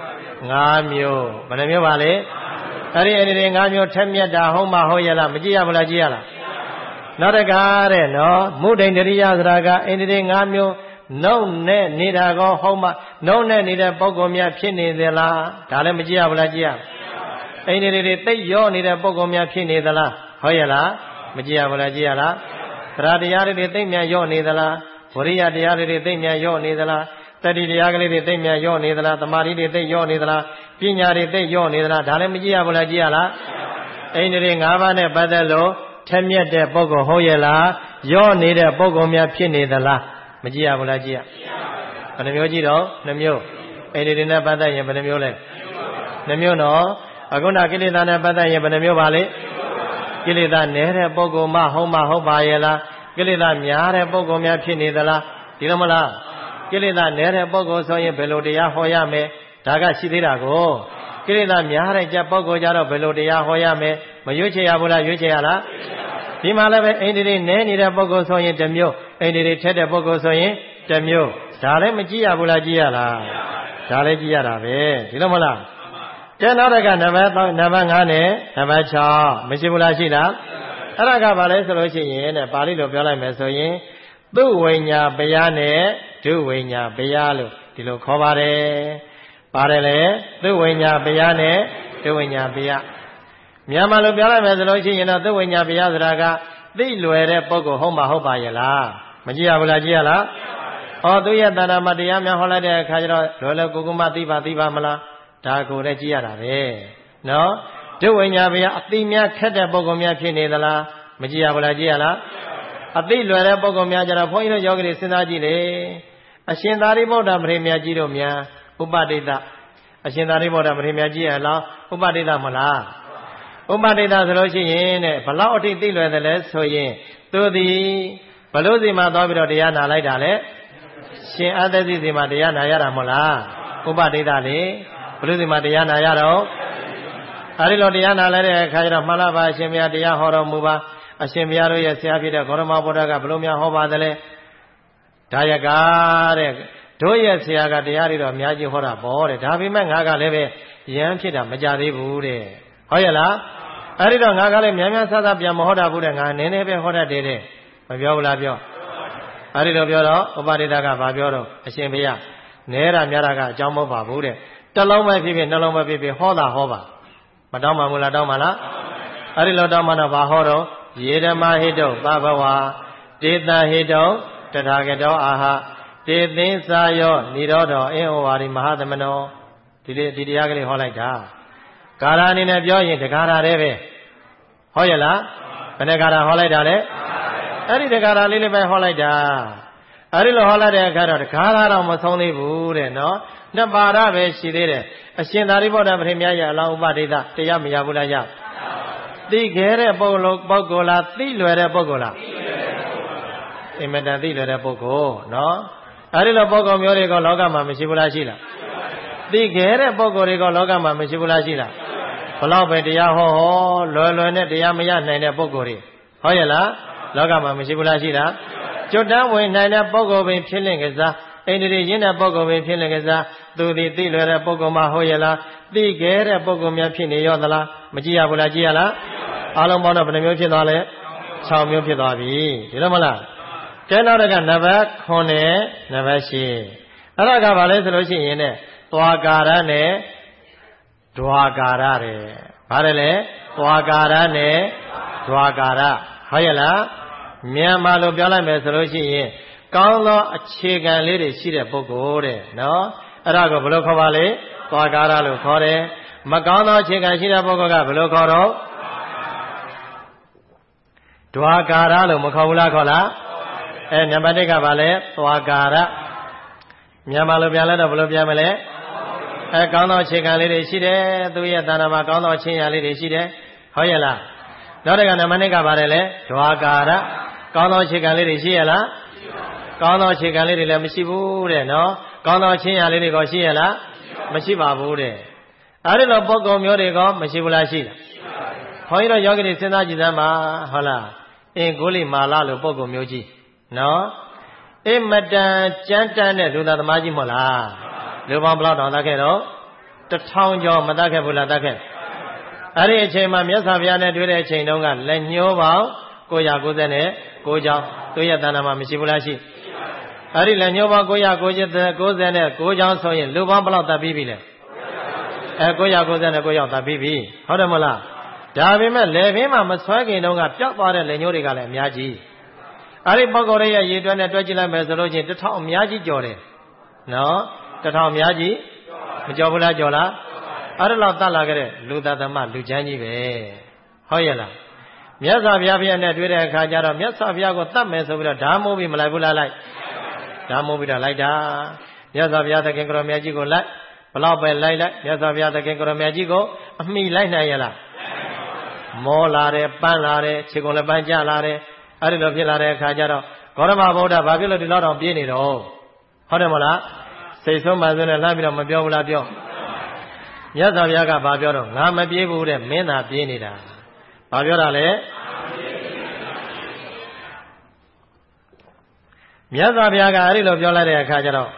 5မျိုးဘယ်နှမျိုးပါလဲအဲ့ဒီတွေ5မျိုးထက်မြက်တာဟုတ်မှဟုတ်ရဲ့လားမကြည့်ရဘူးလားကြည့်ရလားနောက်တကားတဲ့နော်မုဒ္ဒိန္ဒရိယဆိုတာကအိန္ဒြေ5မျိုးနှုတ်နဲ့နေတာကောဟုတ်မှနှုတ်နဲ့နေတဲ့ပုဂ္ဂိုလ်များဖြစ်နေသလားဒါလည်းမကြည့်ရဘူးလားကြည့်ရအိန္ဒြေတွေသိရောနေတဲ့ပုဂ္ဂိုလ်များဖြစ်နေသလားဟုတ်ရဲ့လားမကြည့်ရဘူးလားကြည့်ရလားသရတရားတွေသိမြန်ရောနေသလားဝရိယတရားတွေသိမြန်ရောနေသလားတတိတရားကလေးတွေသိမြန်ရောနေသလားသမာဓိတွေသိရောနေသလားပညာတွေသိရောနေသလားဒါလည်းမကြည့်ရဘူးလားကြည့်ရလားအိန္ဒြေ5ပါးနဲ့ပတ်သက်လို့ထက်မြက်တဲ့ပုဂ္ဂိုလ်ဟုတ်ရဲ့လားရောနေတဲ့ပုဂ္ဂိုလ်များဖြစ်နေသလားမကြည့်ရဘူးလားကြည့်ရဘယ်နှမျိုးကြည့်တော့2မျိုးအိန္ဒြေနဲ့ပတ်သက်ရင်ဘယ်နှမျိုးလဲ2မျိုးနော်အခုနကိလေသာနဲ့ပတ်သက်ရင်ဘယ်နှမျိုးပါလဲကိလေသာနည်းတဲ့ပုဂ္ဂိုလ်မှဟုတ်ပါရဲ့လားကိလေသာများတဲ့ပုဂ္ဂိုလ်များဖြစ်နေသလားဒီလိုမလားကိလေသာနည်းတဲ့ပုဂ္ဂိုလ်ဆိုရင်ဘယ်လိုတရားဟောရမလဲဒါကရှိသေးတာကိုကိလေသာများတဲ့ကြပုဂ္ဂိုလ်ကြတော့ဘယ်လိုတရားဟောရမလဲမရွေးချယ်ရဘူးလားရွေးချယ်ရလားဒီမှာလည်းပဲအိန္ဒိရိနည်းနေတဲ့ပုဂ္ဂိုလ်ဆိုရင်တစ်မျိုးအိန္ဒိရိထက်တဲ့ပုဂ္ဂိုလ်ဆိုရင်တစ်မျိုးဒါလည်းမကြည့်ရဘူးလားကြည့်ရလားဒါလည်းကြည့်ရတာပဲဒီလိုမလားကျန်တော့ကနံပါတ်5နဲ့နံပါတ်6မရှိဘူးလားရှိလားအဲ့ဒါကဘာလဲဆိုလို့ရှိရင်တဲ့ပါဠိလိုပြောလိုက်မယ်ဆိုရင်သူဝိညာပယနဲ့ဒုဝိညာပယလို့ဒီလိုခေါ်ပါတယ်ပါတယ်လေသူဝိညာပယနဲ့ဒုဝိညာပယမြန်မာလိုပြောလိုက်မယ်ဆိုလို့ရှိရင်တော့သူဝိညာပယဆိုတာကသိလွယ်တဲ့ပုဂ္ဂိုလ်ဟုတ်မှာဟုတ်ပါရဲ့လားမကြည့်ရဘူးလားကြည့်ရလားဟောသူရဲ့တဏ္ဍာမတရားများဟောလိုက်တဲ့အခါကျတော့လွယ်လွယ်ကူကူမှသိပါမလားဒါကိုလည်းကြည့်ရတာပဲနော်ဒုဝိညာပယအသိများခက်တဲ့ပုဂ္ဂိုလ်များဖြစ်နေသလားမကြည့်ရဘူးလားကြည့်ရလားအသိလွယ်တဲ့ပုဂ္ဂိုလ်များကြတော့ဘုန်းကြီးတို့ယောဂီတွေစဉ်းစားကြည့်လေအရှင်သာရိပုတ္တမထေရမြတ်ကြီးတို့များဥပဒိတအရှင်သာရိပုတ္တမထေရမြတ်ကြီးရဲ့လားဥပဒိတမလားဥပဒိတဆိုလို့ရှိရင်တဲ့ဘလောက်အထိသိလွယ်တယ်လဲဆိုရင်သူသည်ဘလို့စီမှာသွားပြီးတော့တရားနာလိုက်တာလေရှင်အသက်စီမှာတရားနာရတာမဟုတ်လားဥပဒိတလေဘလို့စီမှာတရားနာရတော့အဲဒီလိုတရားနာလိုက်တဲ့အခါကျတော့မှန်လားပါအရှင်ဘုရားတရားဟောတော်မူပါအရှင်ဘုရားတို့ရဲ့ဆရာဖြစ်တဲ့ဂေါရမဘုရားကဘလို့များဟောပါသလဲဒါရကတဲ့တို့ရဲ့ဆရာကတရားတွေတော့အများကြီးဟောတာပေါ့တဲ့ဒါပေမဲ့ငါကလည်းပဲယဉ်ဖြစ်တာမကြသေးဘူးတဲ့ဟုတ်ရဲ့လားအဲ့ဒီတော့ငါကလည်းများများဆဆပြန်မဟောတာဘူးတဲ့ငါနည်းနည်းပဲဟောတတ်တယ်တဲ့မပြောဘူးလားပြောအဲ့ဒီတော့ပြောတော့ဥပဒိတကဘာပြောတော့အရှင်ဘုရားနဲတာများတာကအကြောင်းမဟုတ်ပါဘူးတဲ့တစ်လုံးပဲဖြစ်ဖြစ်နှလုံးပဲဖြစ်ဖြစ်ဟောတာဟောပါမတောင်းပါဘူးလားတောင်းပါလားအဲ့ဒီလိုတောင်းမှတော့ဘာဟောတော့ယေဓမ္မဟိတုသဗ္ဗဝါတေတဟိတုတထာဂတောအာဟတေသင်္စာယောនិရောဓောအင်းဩဝါရိမဟာသမနောဒီတရားကလေးဟောလိုက်တာကာရအနေနဲ့ပြောရင်တကာရတဲ့ပဲဟုတ်ရဲ့လားဘယ်နဲ့ကာရဟောလိုက်တာလဲအဲ့ဒီတကာရလေးလည်းပဲဟောလိုက်တာအဲ့ဒီလိုဟောလိုက်တဲ့အခါတော့တကာရတော့မဆုံးသေးဘူးတဲ့နော်နှစ်ပါရပဲရှိသေးတယ်အရှင်သာရိပုတ္တမထေရမြတ်ရဲ့အလောင်းဥပဒိတတရားမရဘူးလားရသိခဲ့တဲ့ပုဂ္ဂိုလ်လားသိလွယ်တဲ့ပုဂ္ဂိုလ်လားအင်မတန်သိလွယ်တဲ့ပုဂ္ဂိုလ်နော်အဲဒီလိုပုဂ္ဂိုလ်မျိုးတွေကလောကမှာမရှိဘူးလားရှိလားသိခဲ့တဲ့ပုဂ္ဂိုလ်တွေကလောကမှာမရှိဘူးလားရှိလားဘလောက်ပဲတရားဟောလွယ်လွယ်နဲ့တရားမရနိုင်တဲ့ပုဂ္ဂိုလ်တွေဟုတ်ရဲ့လားလောကမှာမရှိဘူးလားရှိလားကျွတ်တန်းဝင်နိုင်တဲ့ပုဂ္ဂိုလ်ပင်ဖြစ်လင့်ကစားအိန္ဒိရင်းတဲ့ပုဂ္ဂိုလ်ပင်ဖြစ်လင့်ကစားသူသည်သိလွယ်တဲ့ပုဂ္ဂိုလ်မှဟုတ်ရဲ့လားသိခဲ့တဲ့ပုဂ္ဂိုလ်များဖြစ်နေရောသလားမကြည့်ရဘူးလားကြည့်ရလားအားလုံးပေါင်းတော့ဘယ်နှမျိုးဖြစ်သွားလဲ6မျိုးဖြစ်သွားပြီဒီလိုမလားကျန်တော့ကနံပါတ်9နဲ့နံပါတ်10အဲ့ဒါကဘာလဲဆိုလို့ရှိရင်ねသွားကာရနဲ့ဒွါကာရတဲ့ဘာလဲလဲသွားကာရနဲ့ဒွါကာရဟုတ်ရဲ့လားမြန်မာလိုပြောလိုက်မယ်ဆိုလို့ရှိရင်ကောင်းသောအခြေခံလေးတွေရှိတဲ့ပုဂ္ဂိုလ်တဲ့နော်အဲ့ဒါကိုဘယ်လိုခေါ်ပါလဲသွားကာရလို့ခေါ်တယ်မကောင်းသောအခြေခံရှိတဲ့ပုဂ္ဂိုလ်ကဘယ်လိုခေါ်တော့ဒွါကာရလို့မခေါ်ဘူးလားခေါ်လားနံပါတ်1ကဘာလဲသွားကာရမြန်မာလိုပြန်လဲတော့ဘယ်လိုပြန်မလဲကောင်းသောအခြေခံလေးတွေရှိတယ်သူရဲ့တဏ္ဍာမှာကောင်းသောချင်းရာလေးတွေရှိတယ်ဟုတ်ရဲ့လားနောက်တစ်ခါနံပါတ်2ကဘာလဲဒွါကာရကောင်းသောအခြေခံလေးတွေရှိရလားကောင်းသောအခြေခံလေးတွေလည်းမရှိဘူးတဲ့နော်ကောင်းသောချင်းရာလေးတွေကရှိရလားမရှိပါဘူးတဲ့အဲဒီလိုပုဂ္ဂိုလ်မျိုးတွေကမရှိဘူးလားရှိလားခွန်ကြီးတို့ယောဂီတွေစဉ်းစားကြည့်စမ်းပါဟုတ်လားဂုလိမာလလို့ပုဂ္ဂိုလ်မျိုးကြီးနော်မတန်ကြမ်းတမ်းတဲ့လူသားသမားကြီးမဟုတ်လားလူပေါင်းဘယ်လောက်တောင်တတ်ခဲ့တော့1000ကျော်မတတ်ခဲ့ဘူးလားတတ်ခဲ့အဲ့ဒီအချိန်မှာမြတ်စွာဘုရားနဲ့တွေ့တဲ့အချိန်တုန်းကလက်ညှိုးပေါင်း996ကျောင်းသူရဲ့တဏ္ဍာမှာမရှိဘူးလားရှိအဲ့ဒီလက်ညှိုးပေါင်း999ကျောင်းဆိုရင်လူပေါင်းဘယ်လောက်တတ်ပြီးပြီလဲ999ယောက်တတ်ပြီးပြီဟုတ်တယ်မဟုတ်လားဒါပေမဲ့လေပင်မှာမဆွဲခင်တုန်းကပျောက်သွားတဲ့လက်ညှိုးတွေကလည်းအများကြီးအဲ့ဒီပုဂ္ဂိုလ်ရဲ့ရည်တွက်နဲ့တွက်ကြည့်လိုက်မယ်ဆိုလို့ချင်း1000အများကြီးကျော်တယ်နော်1000အများကြီးမကျော်ဘူးလားကျော်လားအဲ့ဒါလောက်တတ်လာခဲ့တဲ့လူသားသမလူချမ်းကြီးပဲဟုတ်ရဲ့လားမြတ်စွာဘုရားနဲ့တွေ့တဲ့အခါကျတော့မြတ်စွာဘုရားကိုတတ်မယ်ဆိုပြီးတော့ဓာမိုးပြီးမလိုက်ဘူးလားလိုက်ဓာမိုးပြီးတော့လိုက်တာမြတ်စွာဘုရားသခင်ကိုရောမြတ်ကြီးကိုလိုက်ဘလောက်ပဲလိုက်မြတ်စွာဘုရားသခင်ကိုရောမြတ်ကြီးကိုအမိလိုက်နိုင်ရလားမောလာတယ်ပန်းလာတယ်ခြေကုန်လည်းပန်းကျလာတယ်အဲ့ဒီလိုဖြစ်လာတဲ့အခါကျတော့ဂေါရမဗုဒ္ဓဘာဖြစ်လို့ဒီလောက်တောင်ပြေးနေတော့ဟဟုတ်တယ်မလားစိတ်ဆုံးပါဆိုနဲ့လှမ်းပြီးတော့မပြောဘူးလားပြောမြတ်စွာဘုရားကဘာပြောတော့ငါမပြေးဘူးတဲ့မင်းသာပြေးနေတာဘာပြောတာလဲမြတ်စွာဘုရားကအဲ့ဒီလိုပြောလိုက်တဲ့အခါကျတော့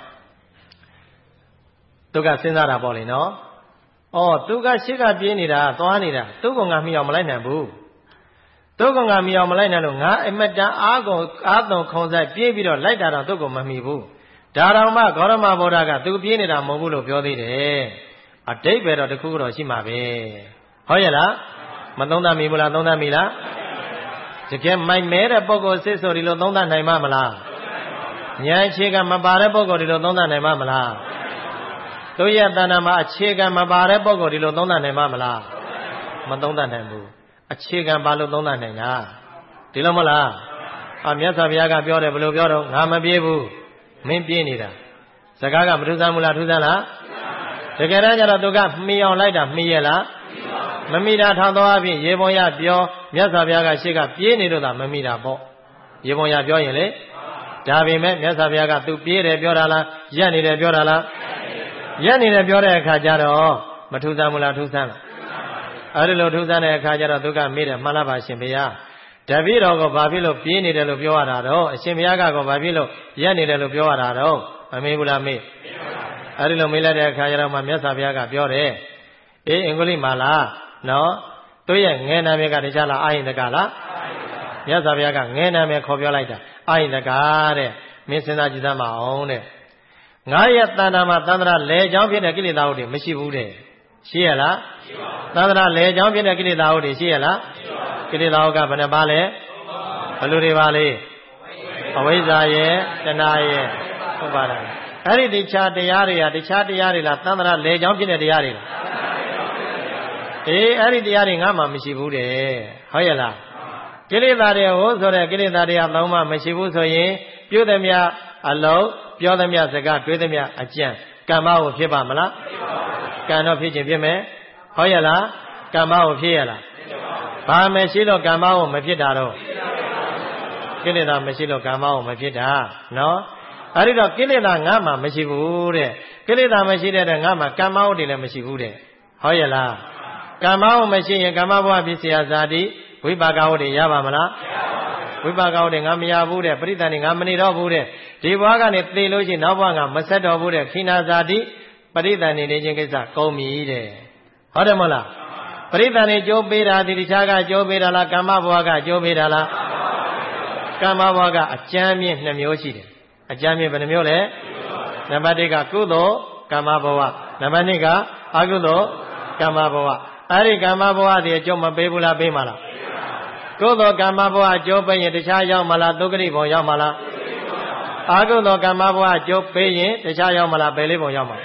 သူကစဉ်းစားတာပေါ့လေနော်သူကရှေ့ကပြေးနေတာသွားနေတာသူ့ကငါမိအောင်မလိုက်နိုင်ဘူးသူ့ကငါမိအောင်မလိုက်နိုင်လို့ငါအမတန်အားသွန်ခုံဆိုင်ပြေးပြီးတော့လိုက်တာတော့သူ့ကိုမမိဘူးဒါတော်မှဂေါရမဗုဒ္ဓကသူပြေးနေတာမဟုတ်ဘူးလို့ပြောသေးတယ်အတိတ်ပဲတော့တခုတော့ရှိမှာပဲဟုတ်ရဲ့လားမသုံးသပ်မိဘူးလားသုံးသပ်မိလားတကယ်မိုက်မဲတဲ့ပုဂ္ဂိုလ်စစ်ဆိုဒီလိုသုံးသပ်နိုင်မှာမလားဉာဏ်အခြေခံမပါတဲ့ပုဂ္ဂိုလ်ဒီလိုသုံးသပ်နိုင်မှာမလားသူရဲ့တဏ္ဍာမှာအခြေခံမပါတဲ့ပုဂ္ဂိုလ်ဒီလိုသုံးသပ်နိုင်မှာမလားမသုံးသပ်နိုင်ဘူးအခြေခံပါလို့သုံးသပ်နိုင်တာဒီလိုမလားမြတ်စွာဘုရားကပြောတယ်ဘယ်လိုပြောတော့ငါမပြေးဘူးမင်းပြေးနေတာစကားကမထူးဆန်းဘူးလားထူးဆန်းလားတကယ်တမ်းကျတော့သူကမှီအောင်လိုက်တာမှီရလားမမိတာထောင်သောအဖြစ်ရေပုံရပြောမြတ်စွာဘုရားကရှေ့ကပြေးနေလို့သာမမိတာပေါ့ရေပုံရပြောရင်လေဒါပေမဲ့မြတ်စွာဘုရားကသူပြေးတယ်ပြောတာလားရက်နေတယ်ပြောတာလားရက်နေတယ်ပြောတဲ့အခါကျတော့မထူးဆန်းဘူးလားထူးဆန်းလားအဲ့ဒီလိုထူးဆန်းတဲ့အခါကျတော့သူကမေးတယ်မှန်လားပါရှင်ဘုရားတပည့်တော်ကဘာဖြစ်လို့ပြေးနေတယ်လို့ပြောရတာတော့အရှင်ဘုရားကဘာဖြစ်လို့ရက်နေတယ်လို့ပြောရတာတော့မမေးဘူးလားမေးအဲ့ဒီလိုမေးလိုက်တဲ့အခါကျတော့မှမြတ်စွာဘုရားကပြောတယ်အေးအင်္ဂလိပ်မာလားနော်သူရဲ့ငယ်နာမည်ကတခြားလားအာဟိန္ဒကလားမြတ်စွာဘုရားကငယ်နာမည်ခေါ်ပြောလိုက်တာအာဟိန္ဒကတဲ့မင်းစဉ်းစားကြည့်သမ်းပါအောင်တဲ့ငါရဲ့တဏ္ဍာမှာသန္တရာလေချောင်းဖြစ်တဲ့ကိလေသာဟုတ်တယ်မရှိဘူးတဲ့ရှိရလားသန္တရာလေချောင်းဖြစ်တဲ့ကိလေသာဟုတ်တယ်ရှိရလားကိလေသာဟုတ်ကဘယ်နှပါလဲဘယ်လိုတွေပါလဲအဝိဇ္ဇာရဲ့တဏှာရဲ့ဥပါဒာအဲ့ဒီတခြားတရားတွေကတခြားတရားတွေလားသန္တရာလေချောင်းဖြစ်တဲ့တရားတွေလားအေးအဲ့ဒီတရားတွေငါမှမရှိဘူးတဲ့ဟုတ်ရဲ့လားကိလေသာတွေဟိုဆိုတဲ့ကိလေသာတွေကသုံးမှမရှိဘူးဆိုရင်ပြုသမျှအလုံးပြောသမျှစကားတွေးသမျှအကျင့်ကမ္မကိုဖြစ်ပါမလားကံတော့ဖြစ်ခြင်းဖြစ်မယ်ဟုတ်ရဲ့လားကမ္မကိုဖြစ်ရလားဘာမရှိလို့ကမ္မကိုမဖြစ်တာတော့ကိလေသာမရှိလို့ကမ္မကိုမဖြစ်တာနော်အဲ့ဒီတော့ကိလေသာငါမှမရှိဘူးတဲ့ကိလေသာမရှိတဲ့ငါမှကမ္မဟုတ်တယ်လည်းမရှိဘူးတဲ့ဟုတ်ရဲ့လားကမ္မဟုတ်မရှိရင်ကမ္မဘဝပစ္စယဇာတိဝိပါကဟုတ်တယ်ရပါမလားဝိပါကဟုတ်တယ်ငါမရဘူးတဲ့ပရိသန္တိငါမနေတော့ဘူးတဲ့ဒီဘဝကနေသိလို့ရှိရင်နောက်ဘဝကမဆက်တော့ဘူးတဲ့ခိနာဇာတိပရိသန္တိနေခြင်းကိစ္စကုန်ပြီတဲ့ဟုတ်တယ်မလားပရိသန္တိကြိုးပေးတာဒီတခြားကကြိုးပေးတာလားကမ္မဘဝကကြိုးပေးတာလားကမ္မဘဝကအကျမ်းမြင့်2မျိုးရှိတယ်အကျမ်းမြင့်ဘယ်နှမျိုးလဲနံပါတ်1ကကုသိုလ်ကမ္မဘဝနံပါတ်2ကအကုသိုလ်ကမ္မဘဝအဲ့ဒီကမ္မဘဝတည်းအကျုံးမပေးဘူးလားပေးမလားကုသိုလ်ကမ္မဘဝအကျိုးပေးရင်တခြားရောက်မလားသုက္ခတိဘုံရောက်မလားအကုသိုလ်ကမ္မဘဝအကျိုးပေးရင်တခြားရောက်မလားပယ်လေးဘုံရောက်မှာ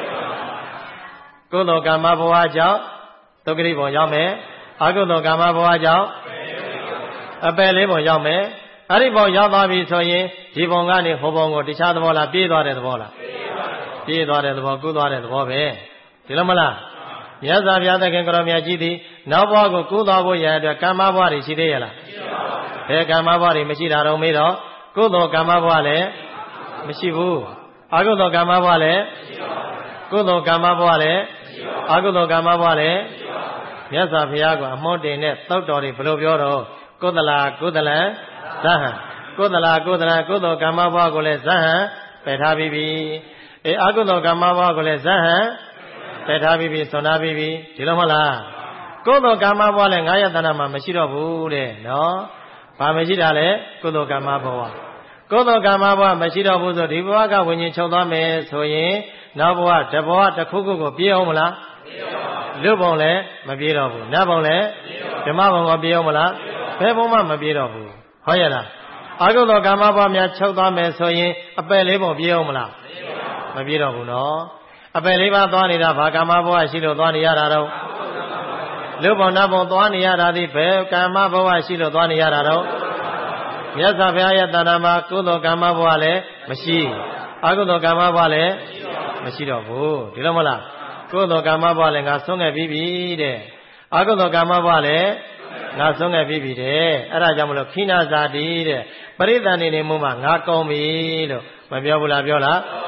ကုသိုလ်ကမ္မဘဝကြောင့်သုက္ခတိဘုံရောက်မယ်အကုသိုလ်ကမ္မဘဝကြောင့်အပယ်လေးဘုံရောက်မယ်အဲ့ဒီဘုံရောက်သွားပြီဆိုရင်ဒီဘုံကနေဟိုဘုံကိုတခြားသဘောလားပြေးသွားတဲ့သဘောလားပြေးသွားတဲ့သဘောကူးသွားတဲ့သဘောပဲဒီလိုမလားမြတ်စွာဘုရားသခင်ကတော်မြတ်ကြီးသည်နောက်ဘဝကိုကူးသွားဖို့ရန်အတွက်ကမ္မဘဝတွေရှိသေးရဲ့လားဘယ်ကမ္မဘဝတွေမရှိတာတော့မေးတော့ကုသိုလ်ကမ္မဘဝလည်းမရှိဘူးအကုသိုလ်ကမ္မဘဝလည်းကုသိုလ်ကမ္မဘဝလည်းအကုသိုလ်ကမ္မဘဝလည်းမြတ်စွာဘုရားကအမှုတင်တဲ့သုတ်တော်တွေဘယ်လိုပြောတော့ကုသလာကုသလံဇဟံကုသလာကုသလံကုသိုလ်ကမ္မဘဝကိုလည်းဇဟံပယ်ထားပြီးပြီအကုသိုလ်ကမ္မဘဝကိုလည်းဇဟံပယ်ထားပြီးပြီဆွန်ထားပြီးပြီဒီလိုမလားကုသိုလ်ကမ္မဘဝလည်းငါးရတနာမှာမရှိတော့ဘူးတဲ့နော်ဘာမရှိတာလဲကုသိုလ်ကမ္မဘဝကုသိုလ်ကမ္မဘဝမရှိတော့ဘူးဆိုဒီဘဝကဝิญဉ်ချုပ်သွားမယ်ဆိုရင်နောက်ဘဝတဘဝတစ်ခုခုကိုပြေးအောင်မလားလူဘုံလည်းမပြေးတော့ဘူးနတ်ဘုံလည်းဓမ္မဘုံကိုပြေးအောင်မလားဘယ်ဘုံမှမပြေးတော့ဘူးဟုတ်ရဲ့လားအကုသိုလ်ကမ္မဘဝများချုပ်သွားမယ်ဆိုရင်အပယ်လေးဘုံပြေးအောင်မလားမပြေးတော့ဘူးနော်အပယ်လေးပါးသွားနေတာဘာကမ္မဘဝရှိလို့သွားနေရတာတော့လူဘုံနတ်ဘုံသွားနေရတာဒီဘယ်ကမ္မဘဝရှိလို့သွားနေရတာတော့မြတ်စွာဘုရားရဲ့တဏ္ဍာမှာကုသိုလ်ကမ္မဘဝလည်းမရှိအကုသိုလ်ကမ္မဘဝလည်းမရှိတော့ဘူးဒီလိုမလားကုသိုလ်ကမ္မဘဝလည်းငါဆုံးခဲ့ပြီးပြီတဲ့အကုသိုလ်ကမ္မဘဝလည်းငါဆုံးခဲ့ပြီးပြီတဲ့အဲ့ဒါကြောင့်မလို့ခိနာဇာတိတဲ့ပရိသန္တိနေမှုမှာငါကုန်ပြီလို့မပြောဘူးလားပြောလား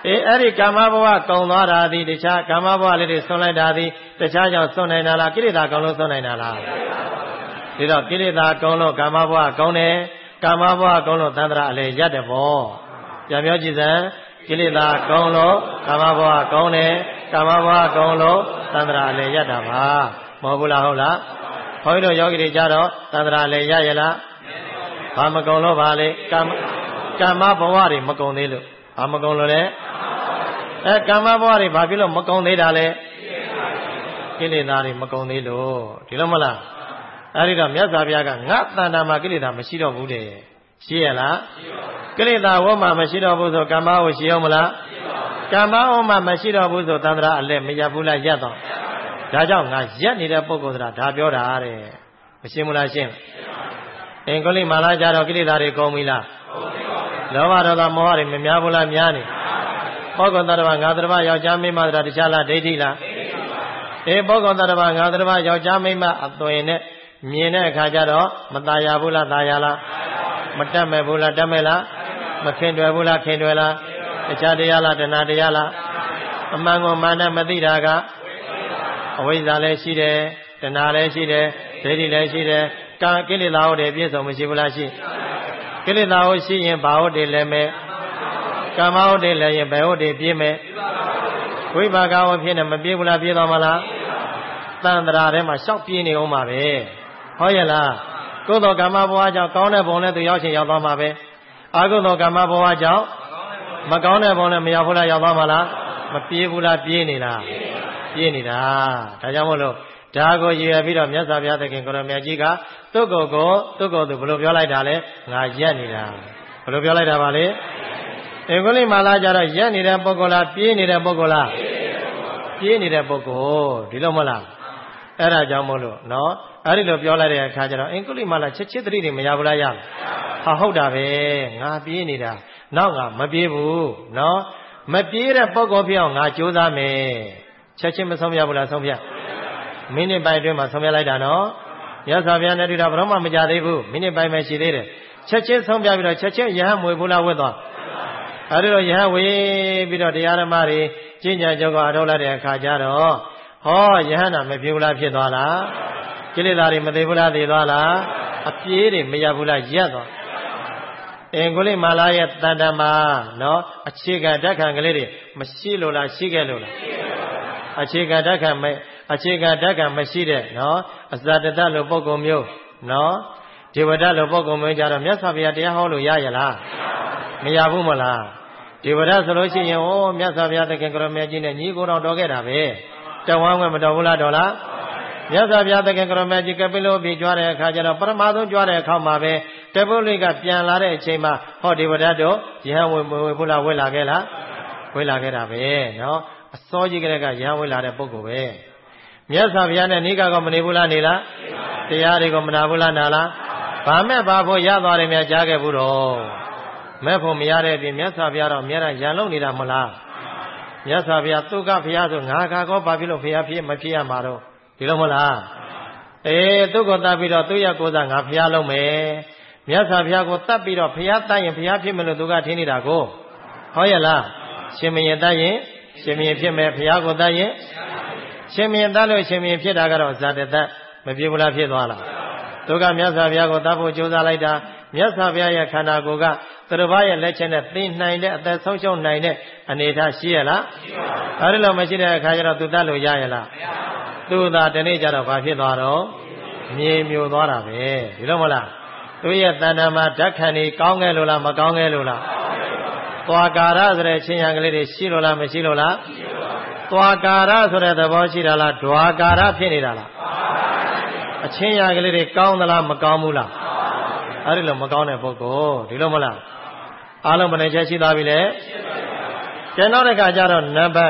အဲ့ဒီကာမဘဝကုံသွားတာဒီတခြားကာမဘဝလေးတွေဆွန့်လိုက်တာဒီတခြားကြောင့်ဆွန့်နိုင်တာလားကိလေသာကုံလို့ဆွန့်နိုင်တာလားဒီတော့ကိလေသာကုံလို့ကာမဘဝကုံတယ်ကာမဘဝကုံလို့သန္တရာအလေရက်တယ်ပေါ့ပြန်ပြောကြည့်စမ်းကိလေသာကုံလို့ကာမဘဝကုံတယ်ကာမဘဝကုံလို့သန္တရာအလေရက်တာပါမဟုတ်ဘူးလားဟုတ်လားဘုန်းကြီးတို့ယောဂီတွေကြတော့သန္တရာအလေရရလားဘာမကုံလို့ပါလေကာမဘဝတွေမကုံသေးလို့ဘာမကုံလို့လဲကာမဘဝတွေဘာဖြစ်လို့မကုံသေးတာလဲကိလေသာတွေမကုံသေးလို့ဒီလိုမလားအဲ့ဒီတော့မြတ်စွာဘုရားကငါတဏ္ဍာမှာကိလေသာမရှိတော့ဘူးတဲ့ရှိရလားကိလေသာဝတ်မှာမရှိတော့ဘူးဆိုကာမဝရှိအောင်မလားကာမဝတ်မှာမရှိတော့ဘူးဆိုသန္တရာအလဲမရဘူးလားရက်တော့ဒါကြောင့်ငါရက်နေတဲ့ပုဂ္ဂိုလ်ဆိုတာဒါပြောတာတဲ့မရှင်းဘူးလားရှင်းအင်္ဂလိပ်မာလာကြတော့ကိလေသာတွေကုန်ပြီလားလောဘဒေါသမောဟတွေမများဘူးလားများနေပုဂ္ဂိုလ်တ attva ငါတ attva ယောက်ျားမိန်းမဆိုတာတခြားလားဒိဋ္ဌိလားပုဂ္ဂိုလ်တ attva ငါတ attva ယောက်ျားမိန်းမအသွင်နဲ့မြင်တဲ့အခါကျတော့မตายဘူးလားตายလားမတတ်မဲ့ဘူးလားတတ်မဲ့လားမခင်တွယ်ဘူးလားခင်တွယ်လားတခြားတရားလားတဏှာတရားလားအမှန်ကိုမှန်နဲ့မသိတာကအဝိဇ္ဇာလည်းရှိတယ်တဏှာလည်းရှိတယ်ဒိဋ္ဌိလည်းရှိတယ်ကိလေသာဟုတ်တယ်ပြည့်စုံမရှိဘူးလားရှိကိလေသာဟုတ်ရှိရင်ဘာဟုတ်တယ်လဲမဲ့ကာမဟုတ်တယ်လဲရင်ဘယ်ဟုတ်တယ်ပြည့်မဲ့ဝိပါကဟုတ်ဖြစ်နေမပြည့်ဘူးလားပြည့်သွားမလားတန်ត្រာထဲမှာရှောက်ပြင်းနေအောင်ပါပဲဟုတ်ရဲ့လားကုသိုလ်ကာမဘဝကြောင့်ကောင်းတဲ့ဘုံနဲ့သူရောက်ချင်ရောက်သွားမှာပဲအကုသိုလ်ကာမဘဝကြောင့်မကောင်းတဲ့ဘုံနဲ့မရောက်ဘူးလားရောက်သွားမှာလားမပြေးဘူးလားပြေးနေလားပြေးနေတာဒါကြောင့်မို့လို့ဒါကိုရည်ရပြီးတော့မြတ်စွာဘုရားသခင်ကိုရမြတ်ကြီးကသူ့ကိုယ်သူဘယ်လိုပြောလိုက်တာလဲငါရက်နေတာဘယ်လိုပြောလိုက်တာပါလဲအင်္ဂလိပ်မာလာကြတော့ရက်နေတဲ့ပုဂ္ဂိုလ်လားပြေးနေတဲ့ပုဂ္ဂိုလ်လားပြေးနေတဲ့ပုဂ္ဂိုလ်ဒီလိုမလားအဲ့ဒါကြောင့်မို့လို့နော်အဲ့ဒီလိုပြောလိုက်တဲ့အခါကျတော့အင်္ဂလိပ်မာလာချက်ချင်းတတိတွေမရဘူးလားရဟာဟုတ်တာပဲငါပြေးနေတာနောက်ငါမပြေးဘူးနော်မပြေးတဲ့ပုဂ္ဂိုလ်ဖြစ်အောင်ငါကြိုးစားမယ်ချက်ချင်းမဆုံးပြဘူးလားဆုံးပြမိနစ်ပိုင်းအတွင်းမှာဆုံးပြလိုက်တာနော်ရသော်ဗျာနဲ့တွေ့တာဘယ်တော့မှမကြသေးဘူးမိနစ်ပိုင်းပဲရှိသေးတယ်ချက်ချင်းဆုံးပြပြီးတော့ချက်ချင်းယဟန်မွေဘူးလားဝတ်သွားအဲဒီတော့ယဟန်ဝေပြီးတော့တရားဓမ္မတွေကျင့်ကြံကြုံကအထောက်လိုက်တဲ့အခါကျတော့ဟောယဟန်နာမပြေဘူးလားဖြစ်သွားလားကိလေသာတွေမသေးဘူးလားသေသွားလားအပြေးတွေမရဘူးလားရက်သွားအင်္ဂလိပ်မာလာရဲ့တန်တမာနော်အခြေခံဓာတ်ခံကလေးတွေမရှိလို့လားရှိခဲ့လို့လားအခြေခံဓာတ်ခံမရှိတဲ့နော်အဇာတတလို့ပုဂ္ဂိုလ်မျိုးနော်ဒေဝဒလို့ပုဂ္ဂိုလ်မျိုးကြတော့မြတ်စွာဘုရားတရားဟောလို့ရရလားမရဘူးမလားဒေဝဒဆိုလို့ရှိရင်မြတ်စွာဘုရားသခင်ကိုရမြတ်ကြီးနဲ့ညီကိုတော်တော်ခဲ့တာပဲတဝမ်းဝဲမတော်ဘူးလားတော်လားမြတ်စွာဘုရားသခင်ကိုရမြတ်ကြီးကပိလုပိကြွားတဲ့အခါကျတော့ပရမဆုံးကြွားတဲ့အခါမှာပဲတပုတ်လေးကပြန်လာတဲ့အချိန်မှာဟောဒေဝဒတို့ယဟန်ဝေဘုလားဝဲလာခဲ့လားဝဲလာခဲ့တာပဲနော်အစောကြီးကလေးကယဟန်ဝဲလာတဲ့ပုဂ္ဂိုလ်ပဲမြတ်စွာဘုရားနဲ့နိကကောမနေဘူးလားနေလားတရားတွေကိုမနာဘူးလားနာလားဘာမဲ့ဘာဖို့ရသွားတယ်များကြားခဲ့ဘူးတော့မဲ့ဖို့မရတဲ့အပြင်မြတ်စွာဘုရားတော့အများရန်လုံးနေတာမလားမြတ်စွာဘုရားသူကဘုရားဆိုငါကောဘာဖြစ်လို့ဘုရားဖြစ်မဖြစ်ရမှာတော့ဒီလိုမလားသူကိုတတ်ပြီးတော့သူ့ရဲ့ကိုယ်စားငါဘုရားလုံးမယ်မြတ်စွာဘုရားကိုတတ်ပြီးတော့ဘုရားတတ်ရင်ဘုရားဖြစ်မယ်လို့သူကထင်နေတာကိုဟောရလားရှင်မရင်တတ်ရင်ရှင်မရင်ဖြစ်မယ်ဘုရားကိုတတ်ရင်ရှင်မင်းတတ်လို့ရှင်မင်းဖြစ်တာကတော့ဇာတတမပြေဘူးလားဖြစ်သွားလားသူကမြတ်စွာဘုရားကိုတတ်ဖို့ကြိုးစားလိုက်တာမြတ်စွာဘုရားရဲ့ခန္ဓာကိုယ်ကသူတစ်ပါးရဲ့လက်ချက်နဲ့သိနိုင်တဲ့အသက်ဆုံးရှုံးနိုင်တဲ့အနေအထားရှိရလားအဲဒီလိုမရှိတဲ့အခါကျတော့သူတတ်လို့ရရလားသူသာဒီနေ့ကျတော့ဘာဖြစ်သွားတော့မြေမျိုးသွားတာပဲဒီလိုမလားသူရဲ့တဏ္ဍာမှာဓာတ်ခံနေကောင်းခဲ့လို့လားမကောင်းခဲ့လို့လားသွားကာရဆိုတဲ့ချင်းရံကလေးတွေရှိလို့လားမရှိလို့လားသွားကာရဆိုတဲ့သဘောရှိတာလားဒွါကာရဖြစ်နေတာလားအချင်းရာကလေးတွေကောင်းသလားမကောင်းဘူးလားအဲ့ဒီလိုမကောင်းတဲ့ပုဂ္ဂိုလ်ဒီလိုမလားအားလုံးဘယ်နှချက်ရှိသွားပြီလဲကျန်တော့တဲ့ခါကျတော့နံပါတ်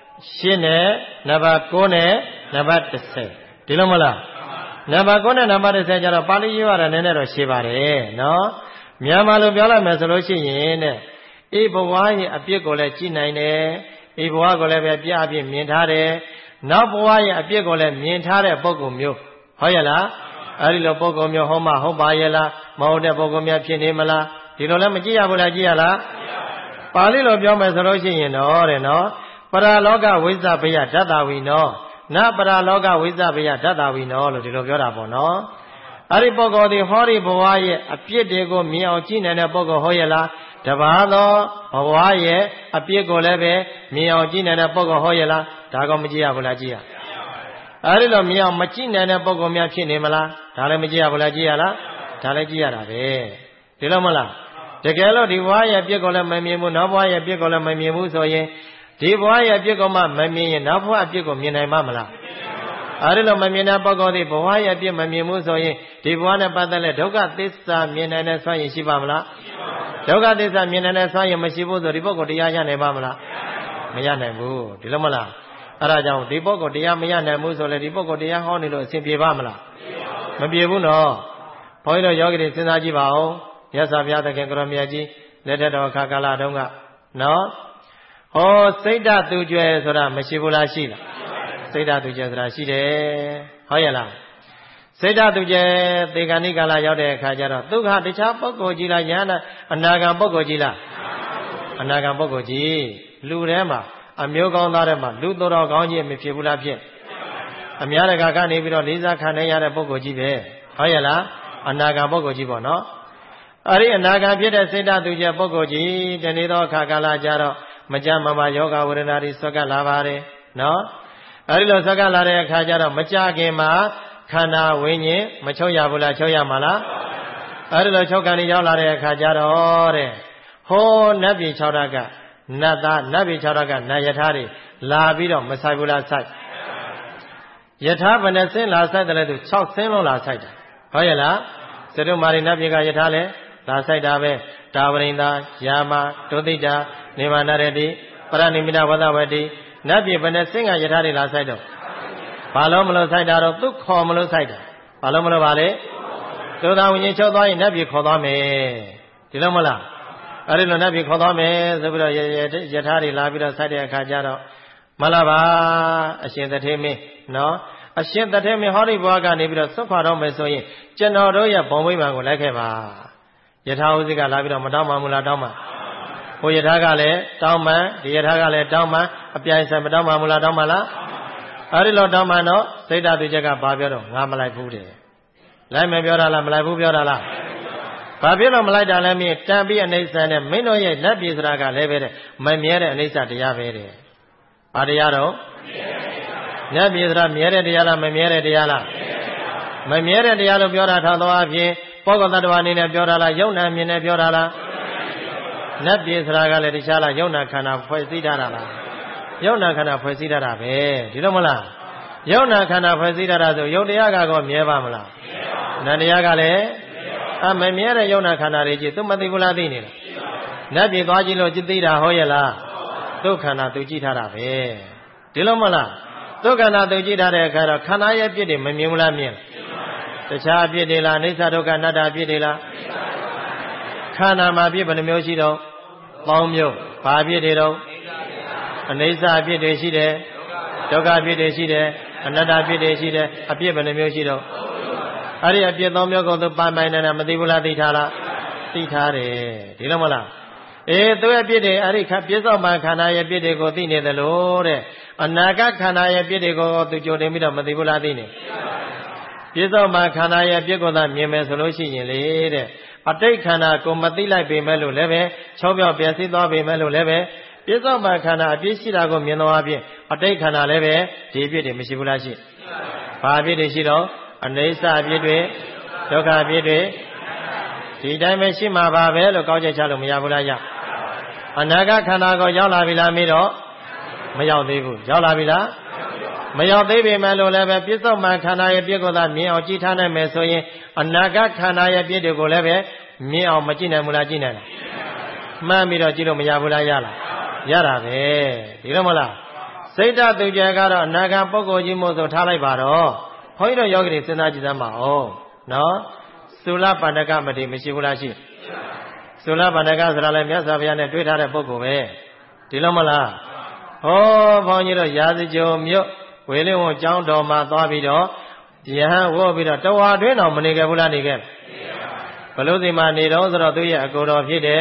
8နဲ့နံပါတ်9နဲ့နံပါတ်10ဒီလိုမလားနံပါတ်9နဲ့နံပါတ်10ကျတော့ပါဠိရေးရတာနည်းနည်းတော့ရှင်းပါတယ်နော်မြန်မာလိုပြောလိုက်မယ်ဆိုလို့ရှိရင်တဲ့ဤဘဝရဲ့အပြစ်ကိုလည်းကြည်နိုင်တယ်ဤဘဝကိုလည်းပဲပြအပြစ်မြင်ထားတယ်နောက်ဘဝရဲ့အပြစ်ကိုလည်းမြင်ထားတဲ့ပုဂ္ဂိုလ်မျိုးဟုတ်ရဲ့လားအဲဒီလိုပုဂ္ဂိုလ်မျိုးဟုတ်ပါရဲ့လားမဟုတ်တဲ့ပုဂ္ဂိုလ်များဖြစ်နေမလားဒီလိုလည်းမကြည့်ရဘူးလားကြည့်ရလားပါဠိလိုပြောမယ်ဆိုလို့ရှိရင်တော့တဲ့နော်ပရာလောကဝိဇ္ဇဘယဓတ္တဝိနောနပရာလောကဝိဇ္ဇဘယဓတ္တဝိနောလို့ဒီလိုပြောတာပေါ့နော်အဲ့ဒီပုဂ္ဂိုလ်ဒီဟောဒီဘဝရဲ့အပြစ်တွေကိုမြင်အောင်ကြည့်နိုင်တဲ့ပုဂ္ဂိုလ်ဟုတ်ရဲ့လားတပါးသောဘဝရဲ့အပြစ်ကိုလည်းပဲမြင်အောင်ကြည့်နိုင်တဲ့ပုဂ္ဂိုလ်ဟုတ်ရဲ့လားဒါကောမကြည့်ရဘူးလားကြည့်ရအဲ့ဒီလိုမြင်အောင်မကြည့်နိုင်တဲ့ပုဂ္ဂိုလ်များဖြစ်နေမလားဒါလည်းမကြည့်ရဘူးလားကြည့်ရလားဒါလည်းကြည့်ရတာပဲဒီလိုမလားတကယ်လို့ဒီဘဝရဲ့အပြစ်ကိုလည်းမမြင်ဘူးနောက်ဘဝရဲ့အပြစ်ကိုလည်းမမြင်ဘူးဆိုရင်ဒီဘဝရဲ့အပြစ်ကိုမှမမြင်ရင်နောက်ဘဝအပြစ်ကိုမြင်နိုင်မှာမလားအဲဒီလိုမမြင်တဲ့ပုဂ္ဂိုလ်ဒီဘဝရဲ့အပြစ်မမြင်ဘူးဆိုရင်ဒီဘဝနဲ့ပတ်သက်တဲ့ဒုက္ခသစ္စာမြင်နိုင်တဲ့စွမ်းရည်ရှိပါမလားဒုက္ခသစ္စာမြင်နိုင်တဲ့စွမ်းရည်မရှိဘူးဆိုဒီပုဂ္ဂိုလ်တရားရနိုင်ပါမလားမရနိုင်ဘူးဒီလိုမလားအဲဒါကြောင့်ဒီပုဂ္ဂိုလ်တရားမရနိုင်ဘူးဆိုလေဒီပုဂ္ဂိုလ်တရားဟောနေလို့အဆင်ပြေပါမလားမပြေဘူးနော်ဘုန်းကြီးတို့ယောဂီတွေစဉ်းစားကြည့်ပါဦးမြတ်စွာဘုရားသခင်ကိုရောမြတ်ကြီးလက်ထက်တော်အခါကာလတုန်းကနော်ဟောစိတ်ဓာတ်သူကျွဲဆိုတာမရှိဘူးလားရှိလားစိတ်ဓာတ်သူကျွဲဆိုတာရှိတယ်ဟုတ်ရဲ့လားစိတ်ဓာတ်သူကျွဲသေကဏိကာလရောက်တဲ့အခါကျတော့ဒုက္ခတခြားပုဂ္ဂိုလ်ကြီးလားယန္တာအနာဂံပုဂ္ဂိုလ်ကြီးလားအနာဂံပုဂ္ဂိုလ်ကြီးလူထဲမှာအမျိုးကောင်းသားထဲမှာလူတော်ကောင်းကြီးမဖြစ်ဘူးလားဖြစ်အများတကာကနေပြီးတော့လေးစားခံရတဲ့ပုဂ္ဂိုလ်ကြီးပဲဟုတ်ရဲ့လားအနာဂံပုဂ္ဂိုလ်ကြီးပေါ့နော်အဲ့ဒီအနာဂံဖြစ်တဲ့စိတ်ဓာတ်သူကျွဲပုဂ္ဂိုလ်ကြီးတနေ့သောအခါကာလကျတော့မကြမမာယောဂဝေဒနာတွေဆွဲကပ်လာပါတယ်နော်အဲဒီလိုဆွဲကပ်လာတဲ့အခါကျတော့မကြခင်မှာခန္ဓာဝိညာဉ်မချုပ်ရဘူးလားချုပ်ရမှာလားအဲဒီလိုချုပ်ကန်နေရောက်လာတဲ့အခါကျတော့တဲ့ဟောနတ်ပြည်6ဓာတ်ကနတ်သားနတ်ပြည်6ဓာတ်ကနတ်ယထာတွေလာပြီးတော့မဆိုင်ဘူးလားဆိုင်ယထာဘယ်နှဆင်းလာဆိုင်တယ်လဲသူ6ဆင်းလုံးလာဆိုင်တယ်ဟုတ်ရဲ့လားသတုမာရိနတ်ပြည်ကယထာလဲလာဆိုင်တာပဲတာဝရိန္ဒာယာမဒုတိတာနေမနာရတိပရဏိမိတဝဒဝတိနတ်ပြည်ဘယ်နဲ့စင်ကယထာတွေလာဆိုင်တော့ဘာလို့မလို့ဆိုင်တာတော့သူခေါ်မလို့ဆိုင်တာဘာလို့မလို့ပါလဲသုသာဝိညာဉ်ချုပ်သွားရင်နတ်ပြည်ခေါ်သွားမယ်ဒီလိုမလားအဲ့ဒီလိုနတ်ပြည်ခေါ်သွားမယ်ဆိုပြီးတော့ယထာတွေလာပြီးတော့ဆိုင်တဲ့အခါကျတော့မလားပါအရှင်တထေမင်းနော်အရှင်တထေမင်းဟောဒီဘဝကနေပြီးတော့ဆွတ်ခွာတော့မယ်ဆိုရင်ကျွန်တော်တို့ရဲ့ဘုံမိမ္မာကိုလိုက်ခဲ့ပါယထာဥစိကလာပြီးတော့မတောင်းပါဘူးလားတောင်းပါဟိုယထာကလည်းတောင်းမှန်ဒီယထာကလည်းတောင်းမှန်အပြိုင်ဆိုင်မတောင်းပါဘူးလားတောင်းပါလားအဲဒီလိုတောင်းမှန်တော့စိတ်ဓာတ်သူချက်ကဘာပြောတော့ငါမလိုက်ဘူးတဲ့လိုက်မယ်ပြောတာလားမလိုက်ဘူးပြောတာလားဘာဖြစ်လို့မလိုက်တာလဲမင်းတန်ပြီးအနိစ္စနဲ့မင်းတို့ရဲ့လက်ပြေစရာကလည်းပဲတဲ့မမြဲတဲ့အနိစ္စတရားပဲတဲ့ဘာတရားတော့လက်ပြေစရာမြဲတဲ့တရားလားမမြဲတဲ့တရားလားမမြဲတဲ့တရားလို့ပြောတာထောက်သောအဖြစ်ပုဂ္ဂိုလ်တ attva အနေနဲ့ပြောတာလားယုံနာမြင်နဲ့ပြောတာလားနတ်ပြည်စရာကလည်းတခြားလားယုံနာခန္ဓာဖွဲ့စည်းထားတာလားယုံနာခန္ဓာဖွဲ့စည်းထားတာပဲဒီလိုမလားယုံနာခန္ဓာဖွဲ့စည်းထားတာဆိုယုတ်တရားကောမြဲပါမလားနတ်တရားကလည်းမမြဲတဲ့ယုံနာခန္ဓာတွေကြည့်သူမသိဘူးလားသိနေလားနတ်ပြည်သွားကြည့်လို့ကြည့်သိတာဟုတ်ရဲ့လားဒုက္ခန္ဓာသူကြည့်ထားတာပဲဒီလိုမလားဒုက္ခန္ဓာသူကြည့်ထားတဲ့အခါတော့ခန္ဓာရဲ့ပြစ်တွေမမြင်ဘူးလားမြင်တခြားပြစ်တွေလားအိဋ္ဌဒုက္ခအနတ္တပြစ်တွေလားခန္ဓာမှာပြစ်ဘယ်နှမျိုးရှိတော့3မျိုးဘာပြစ်တွေတော့အနိစ္စပြစ်တွေရှိတယ်ဒုက္ခပြစ်တွေရှိတယ်အနတ္တပြစ်တွေရှိတယ်အပြစ်ဘယ်နှမျိုးရှိတော့အဲ့ဒီအပြစ်3မျိုးကိုသူပိုင်ပိုင်နေမသိဘူးလားသိထားလားသိထားတယ်ဒီလိုမလားသူရဲ့ပြစ်တွေအဲ့ဒီပြစ္ဆောမှခန္ဓာရဲ့ပြစ်တွေကိုသိနေတယ်လို့တဲ့အနာဂတ်ခန္ဓာရဲ့ပြစ်တွေကိုသူကြိုတင်ပြီးတော့မသိဘူးလားသိနေပြစ္ဆောမှခန္ဓာရဲ့ပြစ်ကိုသာမြင်မယ်ဆိုလို့ရှိရင်လေတဲ့အတိတ်ခန္ဓာကိုမသိလိုက်ပေမဲ့လို့လည်းပဲချောပြောက်ပြည့်စည်သွားပေမဲ့လို့လည်းပဲပြစ္ဆောမှခန္ဓာအပြည့်ရှိတာကိုမြင်သွားပြင်အတိတ်ခန္ဓာလည်းပဲဒီပြစ်တွေမရှိဘူးလားရှိဘာပြစ်တွေရှိတော့အနိစ္စပြစ်တွေဒုက္ခပြစ်တွေဒီတိုင်းပဲရှိမှာပါပဲလို့ကောက်ချက်ချလို့မရဘူးလားရအနာဂတ်ခန္ဓာကိုရောက်လာပြီလားမေးတော့မရောက်သေးဘူးရောက်လာပြီလားမရောက်သေးပေမဲ့လို့လည်းပဲပြစ္ဆုတ်မှခန္ဓာရဲ့ပြစ်ကိုသာမြင်အောင်ကြည့်ထားနိုင်မယ်ဆိုရင်အနာဂတ်ခန္ဓာရဲ့ပြစ်တွေကိုလည်းပဲမြင်အောင်မကြည့်နိုင်ဘူးလားကြည့်နိုင်လားမှန်းပြီးတော့ကြည့်လို့မရဘူးလားရလားရတာပဲဒီလိုမလားစိတ်ဓာတ်သူကျကတော့အနာဂတ်ပုဂ္ဂိုလ်ကြီးမို့ဆိုထားလိုက်ပါတော့ဘုန်းကြီးတို့ယောဂီတွေစဉ်းစားကြည့်သမ်းပါဦးနော်သုလပန္နကမတိမရှိဘူးလားရှိသုလပန္နကဆိုတာလည်းမြတ်စွာဘုရားနဲ့တွေ့ထားတဲ့ပုဂ္ဂိုလ်ပဲဒီလိုမလားဟောဘုန်းကြီးတို့ရာဇကြုံမြို့ဝေလင်းဝကျောင်းတော်မှာသွားပြီးတော့ယဟန်ဝေါ်ပြီးတော့တဝါတွင်းတော်မနေခဲ့ဘူးလားနေခဲ့ဘလို့ဒီမှာနေတော့ဆိုတော့သူရဲ့အကိုတော်ဖြစ်တဲ့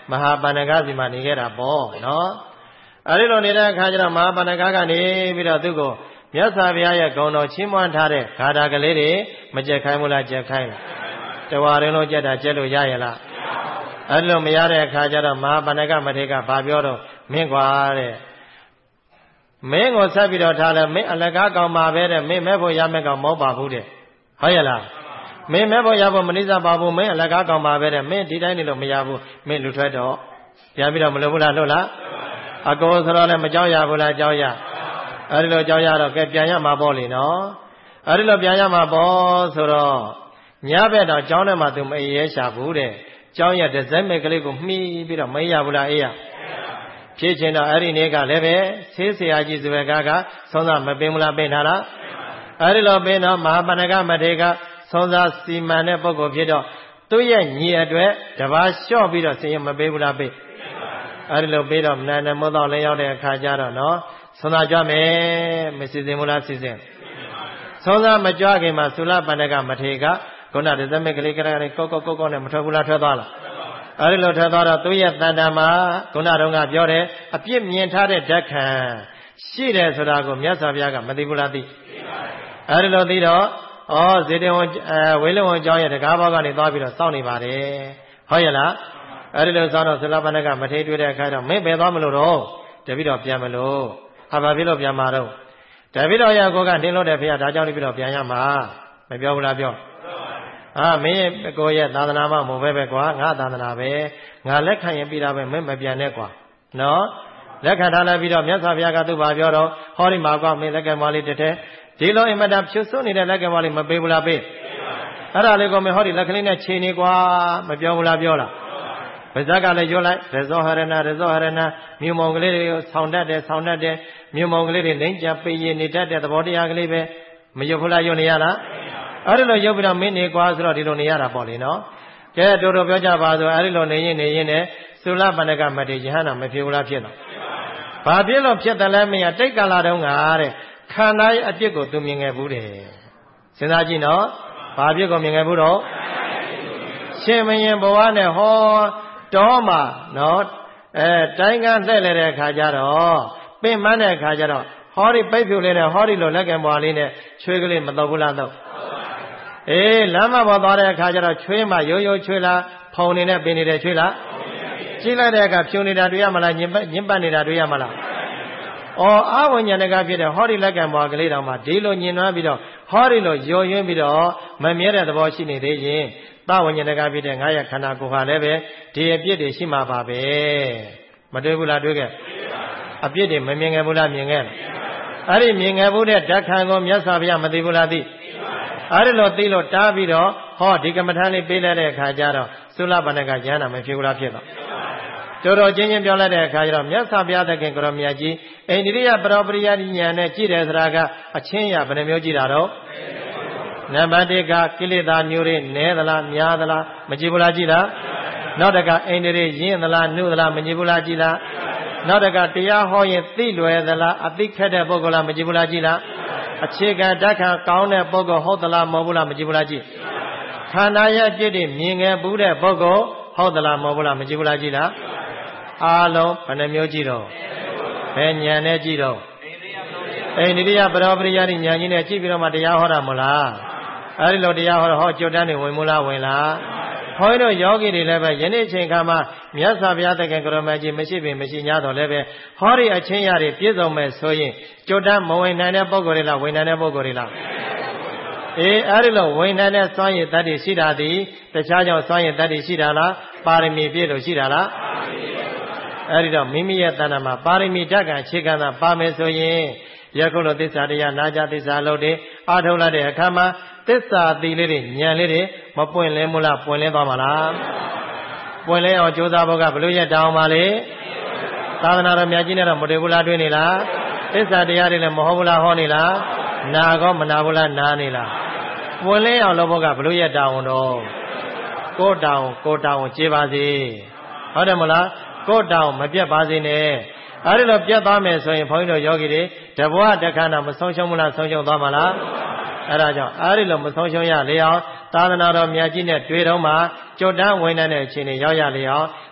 မဟာပဏ္ဏကစီမှာနေခဲ့တာပေါ့နော်အဲဒီလိုနေတဲ့အခါကျတော့မဟာပဏ္ဏကကနေပြီးတော့သူ့ကိုမြတ်စွာဘုရားရဲ့ဂုဏ်တော်ချီးမွမ်းထားတဲ့ဂါထာကလေးတွေမကြက်ခိုင်းဘူးလားကြက်ခိုင်းလားတဝါရင်းလုံးကြက်တာကြက်လို့ရရဲ့လားအဲဒီလိုမရတဲ့အခါကျတော့မဟာပဏ္ဏကမထေရကဘာပြောတော့မင်းကွာတဲ့မင်းကိုဆက်ပြီးတော့ထားလဲမင်းအလကားကောင်ပါပဲတဲ့မင်းမဲ့ဖို့ရမဲ့ကောင်မဟုတ်ပါဘူးတဲ့ဟုတ်ရဲ့လားမင်းမဲ့ဖို့ရဖို့မနိစ္စပါဘူးမင်းအလကားကောင်ပါပဲတဲ့မင်းဒီတိုင်းနေလို့မရဘူးမင်းလူထွက်တော့ပြန်ပြီးတော့မလုပ်ဘူးလားလို့လားအကောဆိုတော့လည်းမကြောက်ရဘူးလားကြောက်ရအဲဒီလိုကြောက်ရတော့ကဲပြန်ရမှာပေါ့လေနော်အဲဒီလိုပြန်ရမှာပေါ့ဆိုတော့ညဘက်တော့ကျောင်းထဲမှာသူမအေးရဲရှာဘူးတဲ့ကျောင်းရဒဇက်မဲ့ကလေးကိုမှီးပြီးတော့မအေးရဘူးလားအေးရဖြစ်ချင်တော့အဲ့ဒီနေ့ကလည်းပဲဆေးဆရာကြီးဇဝေကာကသုံးစားမပင်ဘူးလားပင်ထားလားအဲ့ဒီလိုပင်တော့မဟာပဏ္ဏကမထေရကသုံးစားစီမံတဲ့ပုဂ္ဂိုလ်ဖြစ်တော့သူ့ရဲ့ညီအတွက်တပါးလျှော့ပြီးတော့စင်ရမပေးဘူးလားပေးအဲ့ဒီလိုပေးတော့နန္ဒမောတော့လည်းရောက်တဲ့အခါကျတော့နော်သုံးစားကြွမယ်မစီစဉ်ဘူးလားစီစဉ်သုံးစားမကြွခင်မှာသုလပဏ္ဏကမထေရကခုနဒဇမေကလေးကလေးကောနဲ့မထွက်ဘူးလားထွက်သွားလားအဲဒီလိုထွက်သွားတော့သူ့ရဲ့တန်တံမှာခုနတုန်းကပြောတယ်အပြစ်မြင်ထားတဲ့ဓာတ်ခံရှိတယ်ဆိုတာကိုမြတ်စွာဘုရားကမသိဘူးလားသိအဲဒီလိုသိတော့ဇေတဝန်ဝေလဝန်ကျောင်းရဲ့တကားဘောက်ကနေသွားပြီးတော့စောင့်နေပါတယ်ဟုတ်ရဲ့လားအဲဒီလိုစောင့်တော့သုလပဏ္ဏကမထေရတွေ့တဲ့အခါတော့မင်းဘယ်သွားမလို့တော့တပည့်တော်ပြန်မလို့ဘာဖြစ်လို့ပြန်မှာတော့တပည့်တော်ရဲ့ကိုကနှင်းလို့တဲ့ဖေရဒါကြောင့်တပည့်တော်ပြန်ရမှာမပြောဘူးလားပြောမင်းကိုရဲ့သာသနာမှမဟုတ်ပဲကွာငါသာသနာပဲငါလက်ခံရင်ပြီးတာပဲမင်းမပြန်နဲ့ကွာနော်လက်ခံထားလိုက်ပြီးတော့မြတ်စွာဘုရားကသူ့ဘာပြောတော့ဟောဒီမှာကွာမင်းလက်ကံမလေးတစ်ထဲဒီလိုအင်မတန်ဖြူစွနေတဲ့လက်ကံမလေးမပေးဘူးလားပေးအဲ့ဒါလေးကိုမင်းဟောဒီလက်ကလေးနဲ့ချိန်နေကွာမပြောဘူးလားပြောလားဗဇက်ကလည်းရွတ်လိုက်ရဇောဟရဏမြုံမုံကလေးတွေဆောင်းတတ်တယ်မြုံမုံကလေးတွေလိမ့်ကြပေးရင်နေတတ်တဲ့သဘောတရားကလေးပဲမရွတ်ဘူးလားရွတ်နေရလားအဲ့ဒီလိုရုပ်ပြီးတော့မင်းနေကွာဆိုတော့ဒီလိုနေရတာပေါ့လေနော်ကဲတော်တော်ပြောကြပါဆိုအဲ့ဒီလိုနေရင်နဲ့သုလပဏ္ဏကမထေရယဟန္တာမဖြစ်ဘူးလားဖြစ်တော့ဘာဖြစ်လို့ဖြစ်တယ်လဲမင်းကတိတ်ကာလတုန်းကတဲ့ခန္ဓာရဲ့အပြစ်ကိုသူမြင်ခဲ့ဘူးတယ်စဉ်းစားကြည့်နော်ဘာပြစ်ကိုမြင်ခဲ့ဘူးတော့ရှင်မင်းဘဝနဲ့ဟောတောမှာနော်တိုင်းကလှည့်လေတဲ့အခါကျတော့ပင်မတဲ့အခါကျတော့ဟောဒီပိတ်ဖြူလေးနဲ့ဟောဒီလိုလက်ကံပွားလေးနဲ့ချွေးကလေးမတော့ဘူးလားတော့လမ်းမပေါ်သွားတဲ့အခါကျတော့ချွေးမှရိုးချွေးလားဖုံနေတဲ့ပင်နေတဲ့ချွေးလားကြည့်လိုက်တဲ့အခါဖြူနေတာတွေ့ရမလားညင်ပတ်နေတာတွေ့ရမလားအာဝဉ္ဇဏကဖြစ်တဲ့ဟောဒီလက်ကံပွားကလေးတောင်မှဒီလိုညင်နှွမ်းပြီးတော့ဟောဒီလိုရိုးရင်းပြီးတော့မမြဲတဲ့သဘောရှိနေသေးရင်သဝဉ္ဇဏကဖြစ်တဲ့ငါရဲ့ခန္ဓာကိုယ်ဟာလည်းပဲဒီအပြစ်တွေရှိမှာပါပဲမတွေ့ဘူးလားတွေ့ခဲ့အပြစ်တွေမမြင်ခဲ့ဘူးလားမြင်ခဲ့အဲ့ဒီမြင်ခဲ့ဘူးတဲ့ဓာတ်ခံကိုမြတ်စွာဘုရားမသိဘူးလားသိအဲ့ဒီလိုသိလို့တားပြီးတော့ဟောဒီကမ္မထာလေးပေးလိုက်တဲ့အခါကျတော့သုလပဏ္ဏကဉာဏ်နာမဖြစ်ဘူးလားဖြစ်တော့တော်ချင်းပြောလိုက်တဲ့အခါကျတော့မြတ်စွာဘုရားသခင်ကိုရောမြတ်ကြီးအိန္ဒိယပရောပရိယဉာဏ်နဲ့ကြည့်တယ်ဆိုတာကအချင်းရဘယ်နှမျိုးကြည့်တာတော့နံပါတ်1ကကိလေသာမျိုးတွေနည်းသလားများသလားမကြည့်ဘူးလားကြည့်လားနောက်တကအိန္ဒိရရင်းသလားနှုသလားမကြည့်ဘူးလားကြည့်လားနောက်တကတရားဟောရင်သိလွယ်သလားအသိခက်တဲ့ပုဂ္ဂိုလ်လားမကြည့်ဘူးလားကြည့်လားအခြေခံဓာတ်ခံကောင်းတဲ့ပုဂ္ဂိုလ်ဟုတ်သလားမဟုတ်ဘူးလားမကြည့်ဘူးလားကြည့်ခန္ဓာရဲ့အပြစ်တွေမြင်ခဲ့ဘူးတဲ့ပုဂ္ဂိုလ်ဟုတ်သလားမဟုတ်ဘူးလားမကြည့်ဘူးလားကြည့်လားအားလုံးဘယ်နှမျိုးကြည့်တော့ဘယ်ဉာဏ်နဲ့ကြည့်တော့အိန္ဒိယပရောပရိယဉာဏ်ကြီးနဲ့ကြည့်ပြီးတော့မှတရားဟောတာမလားအဲဒီလိုတရားဟောတော့ဟောကျွတ်တန်းနေဝင်မလားဝင်လားဘုန်းကြီးတို့ယောဂီတွေလည်းပဲယနေ့အချိန်ခါမှာမြတ်စွာဘုရားသခင်ကိုရမကြီးမရှိပင်မရှိ냐တော့လည်းပဲဟောဒီအချင်းရတွေပြည့်စုံမဲ့ဆိုရင်ကျွတ်တန်းမဝင်နိုင်တဲ့ပုဂ္ဂိုလ်တွေလားဝင်နိုင်တဲ့ပုဂ္ဂိုလ်တွေလားအဲဒီလိုဝင်နိုင်တဲ့စွမ်းရည်တတ္တိရှိတာဒီတခြားကြောင့်စွမ်းရည်တတ္တိရှိတာလားပါရမီပြည့်လို့ရှိတာလားအဲဒီတော့မိမိရဲ့တဏ္ဍာမှာပါရမီဓာတ်ကအခြေခံတာပါမယ်ဆိုရင်ယခုလိုသစ္စာတရားနာကြသစ္စာလို့တွေအားထုတ်လိုက်တဲ့အခါမှာသစ္စာသီလေးတွေဉာဏ်လေးတွေမပွင့်လင်းဘူးလားပွင့်လင်းသွားမှာလားပွင့်လင်းအောင်ကြိုးစားဖို့ကဘလို့ရတောင်းပါလေသာသနာတော်မြတ်ကြီးနဲ့တော့မတွေ့ဘူးလားတွေ့နေလားသစ္စာတရားတွေလည်းမဟုတ်ဘူးလားဟောနေလားနာကောမနာဘူးလားနာနေလားပွင့်လင်းအောင်လုပ်ဖို့ကဘလို့ရတောင်းတော့ကိုတောင်းကျေးပါစေဟုတ်တယ်မလားကိုတောင်းမပြတ်ပါစေနဲ့အဲဒီလိုပြတ်သွားမယ်ဆိုရင်ဘုန်းကြီးတို့ယောဂီတွေတဘဝတခါတော့မဆုံးရှုံးဘူးလားဆုံးရှုံးသွားမှာလားအဲဒါကြောင့်အဲဒီလိုမဆုံးရှုံးရလေအောင်သာသနာတော်မြတ်ကြီးနဲ့တွေ့တော့မှကြွတန်းဝင်တဲ့အခြေအနေရောက်ရလေအောင်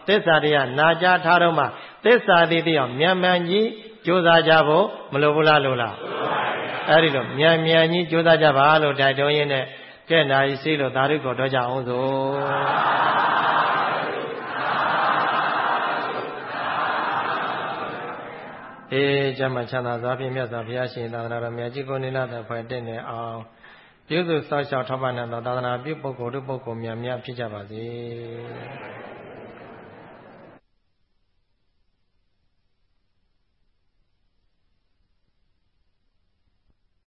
သစ္စာတရားနာကြားထားတော့မှသစ္စာတိတိအောင်မြန်မြန်ကြီးကြိုးစားကြဖို့မလိုဘူးလားလို့လားအဲ့ဒီတော့မြန်မြန်ကြီးကြိုးစားကြပါလို့တိုက်တွန်းရင်းနဲ့ကဲနာရီစီးလို့သာဓုကိုတော့ကြအောင်စို့ကျမ်းချမ်းသာစွာဖြင့်မြတ်စွာဘုရားရှင်သာသနာတော်မြတ်ကြီးကိုနိလတဲ့ဖွဲ့တင့်နေအောင်ပြုစုစောင့်ရှောက်ထောက်ပံ့တဲ့သာသနာပြုပုဂ္ဂိုလ်တို့ပုဂ္ဂိုလ်များများဖြစ်ကြပါစေ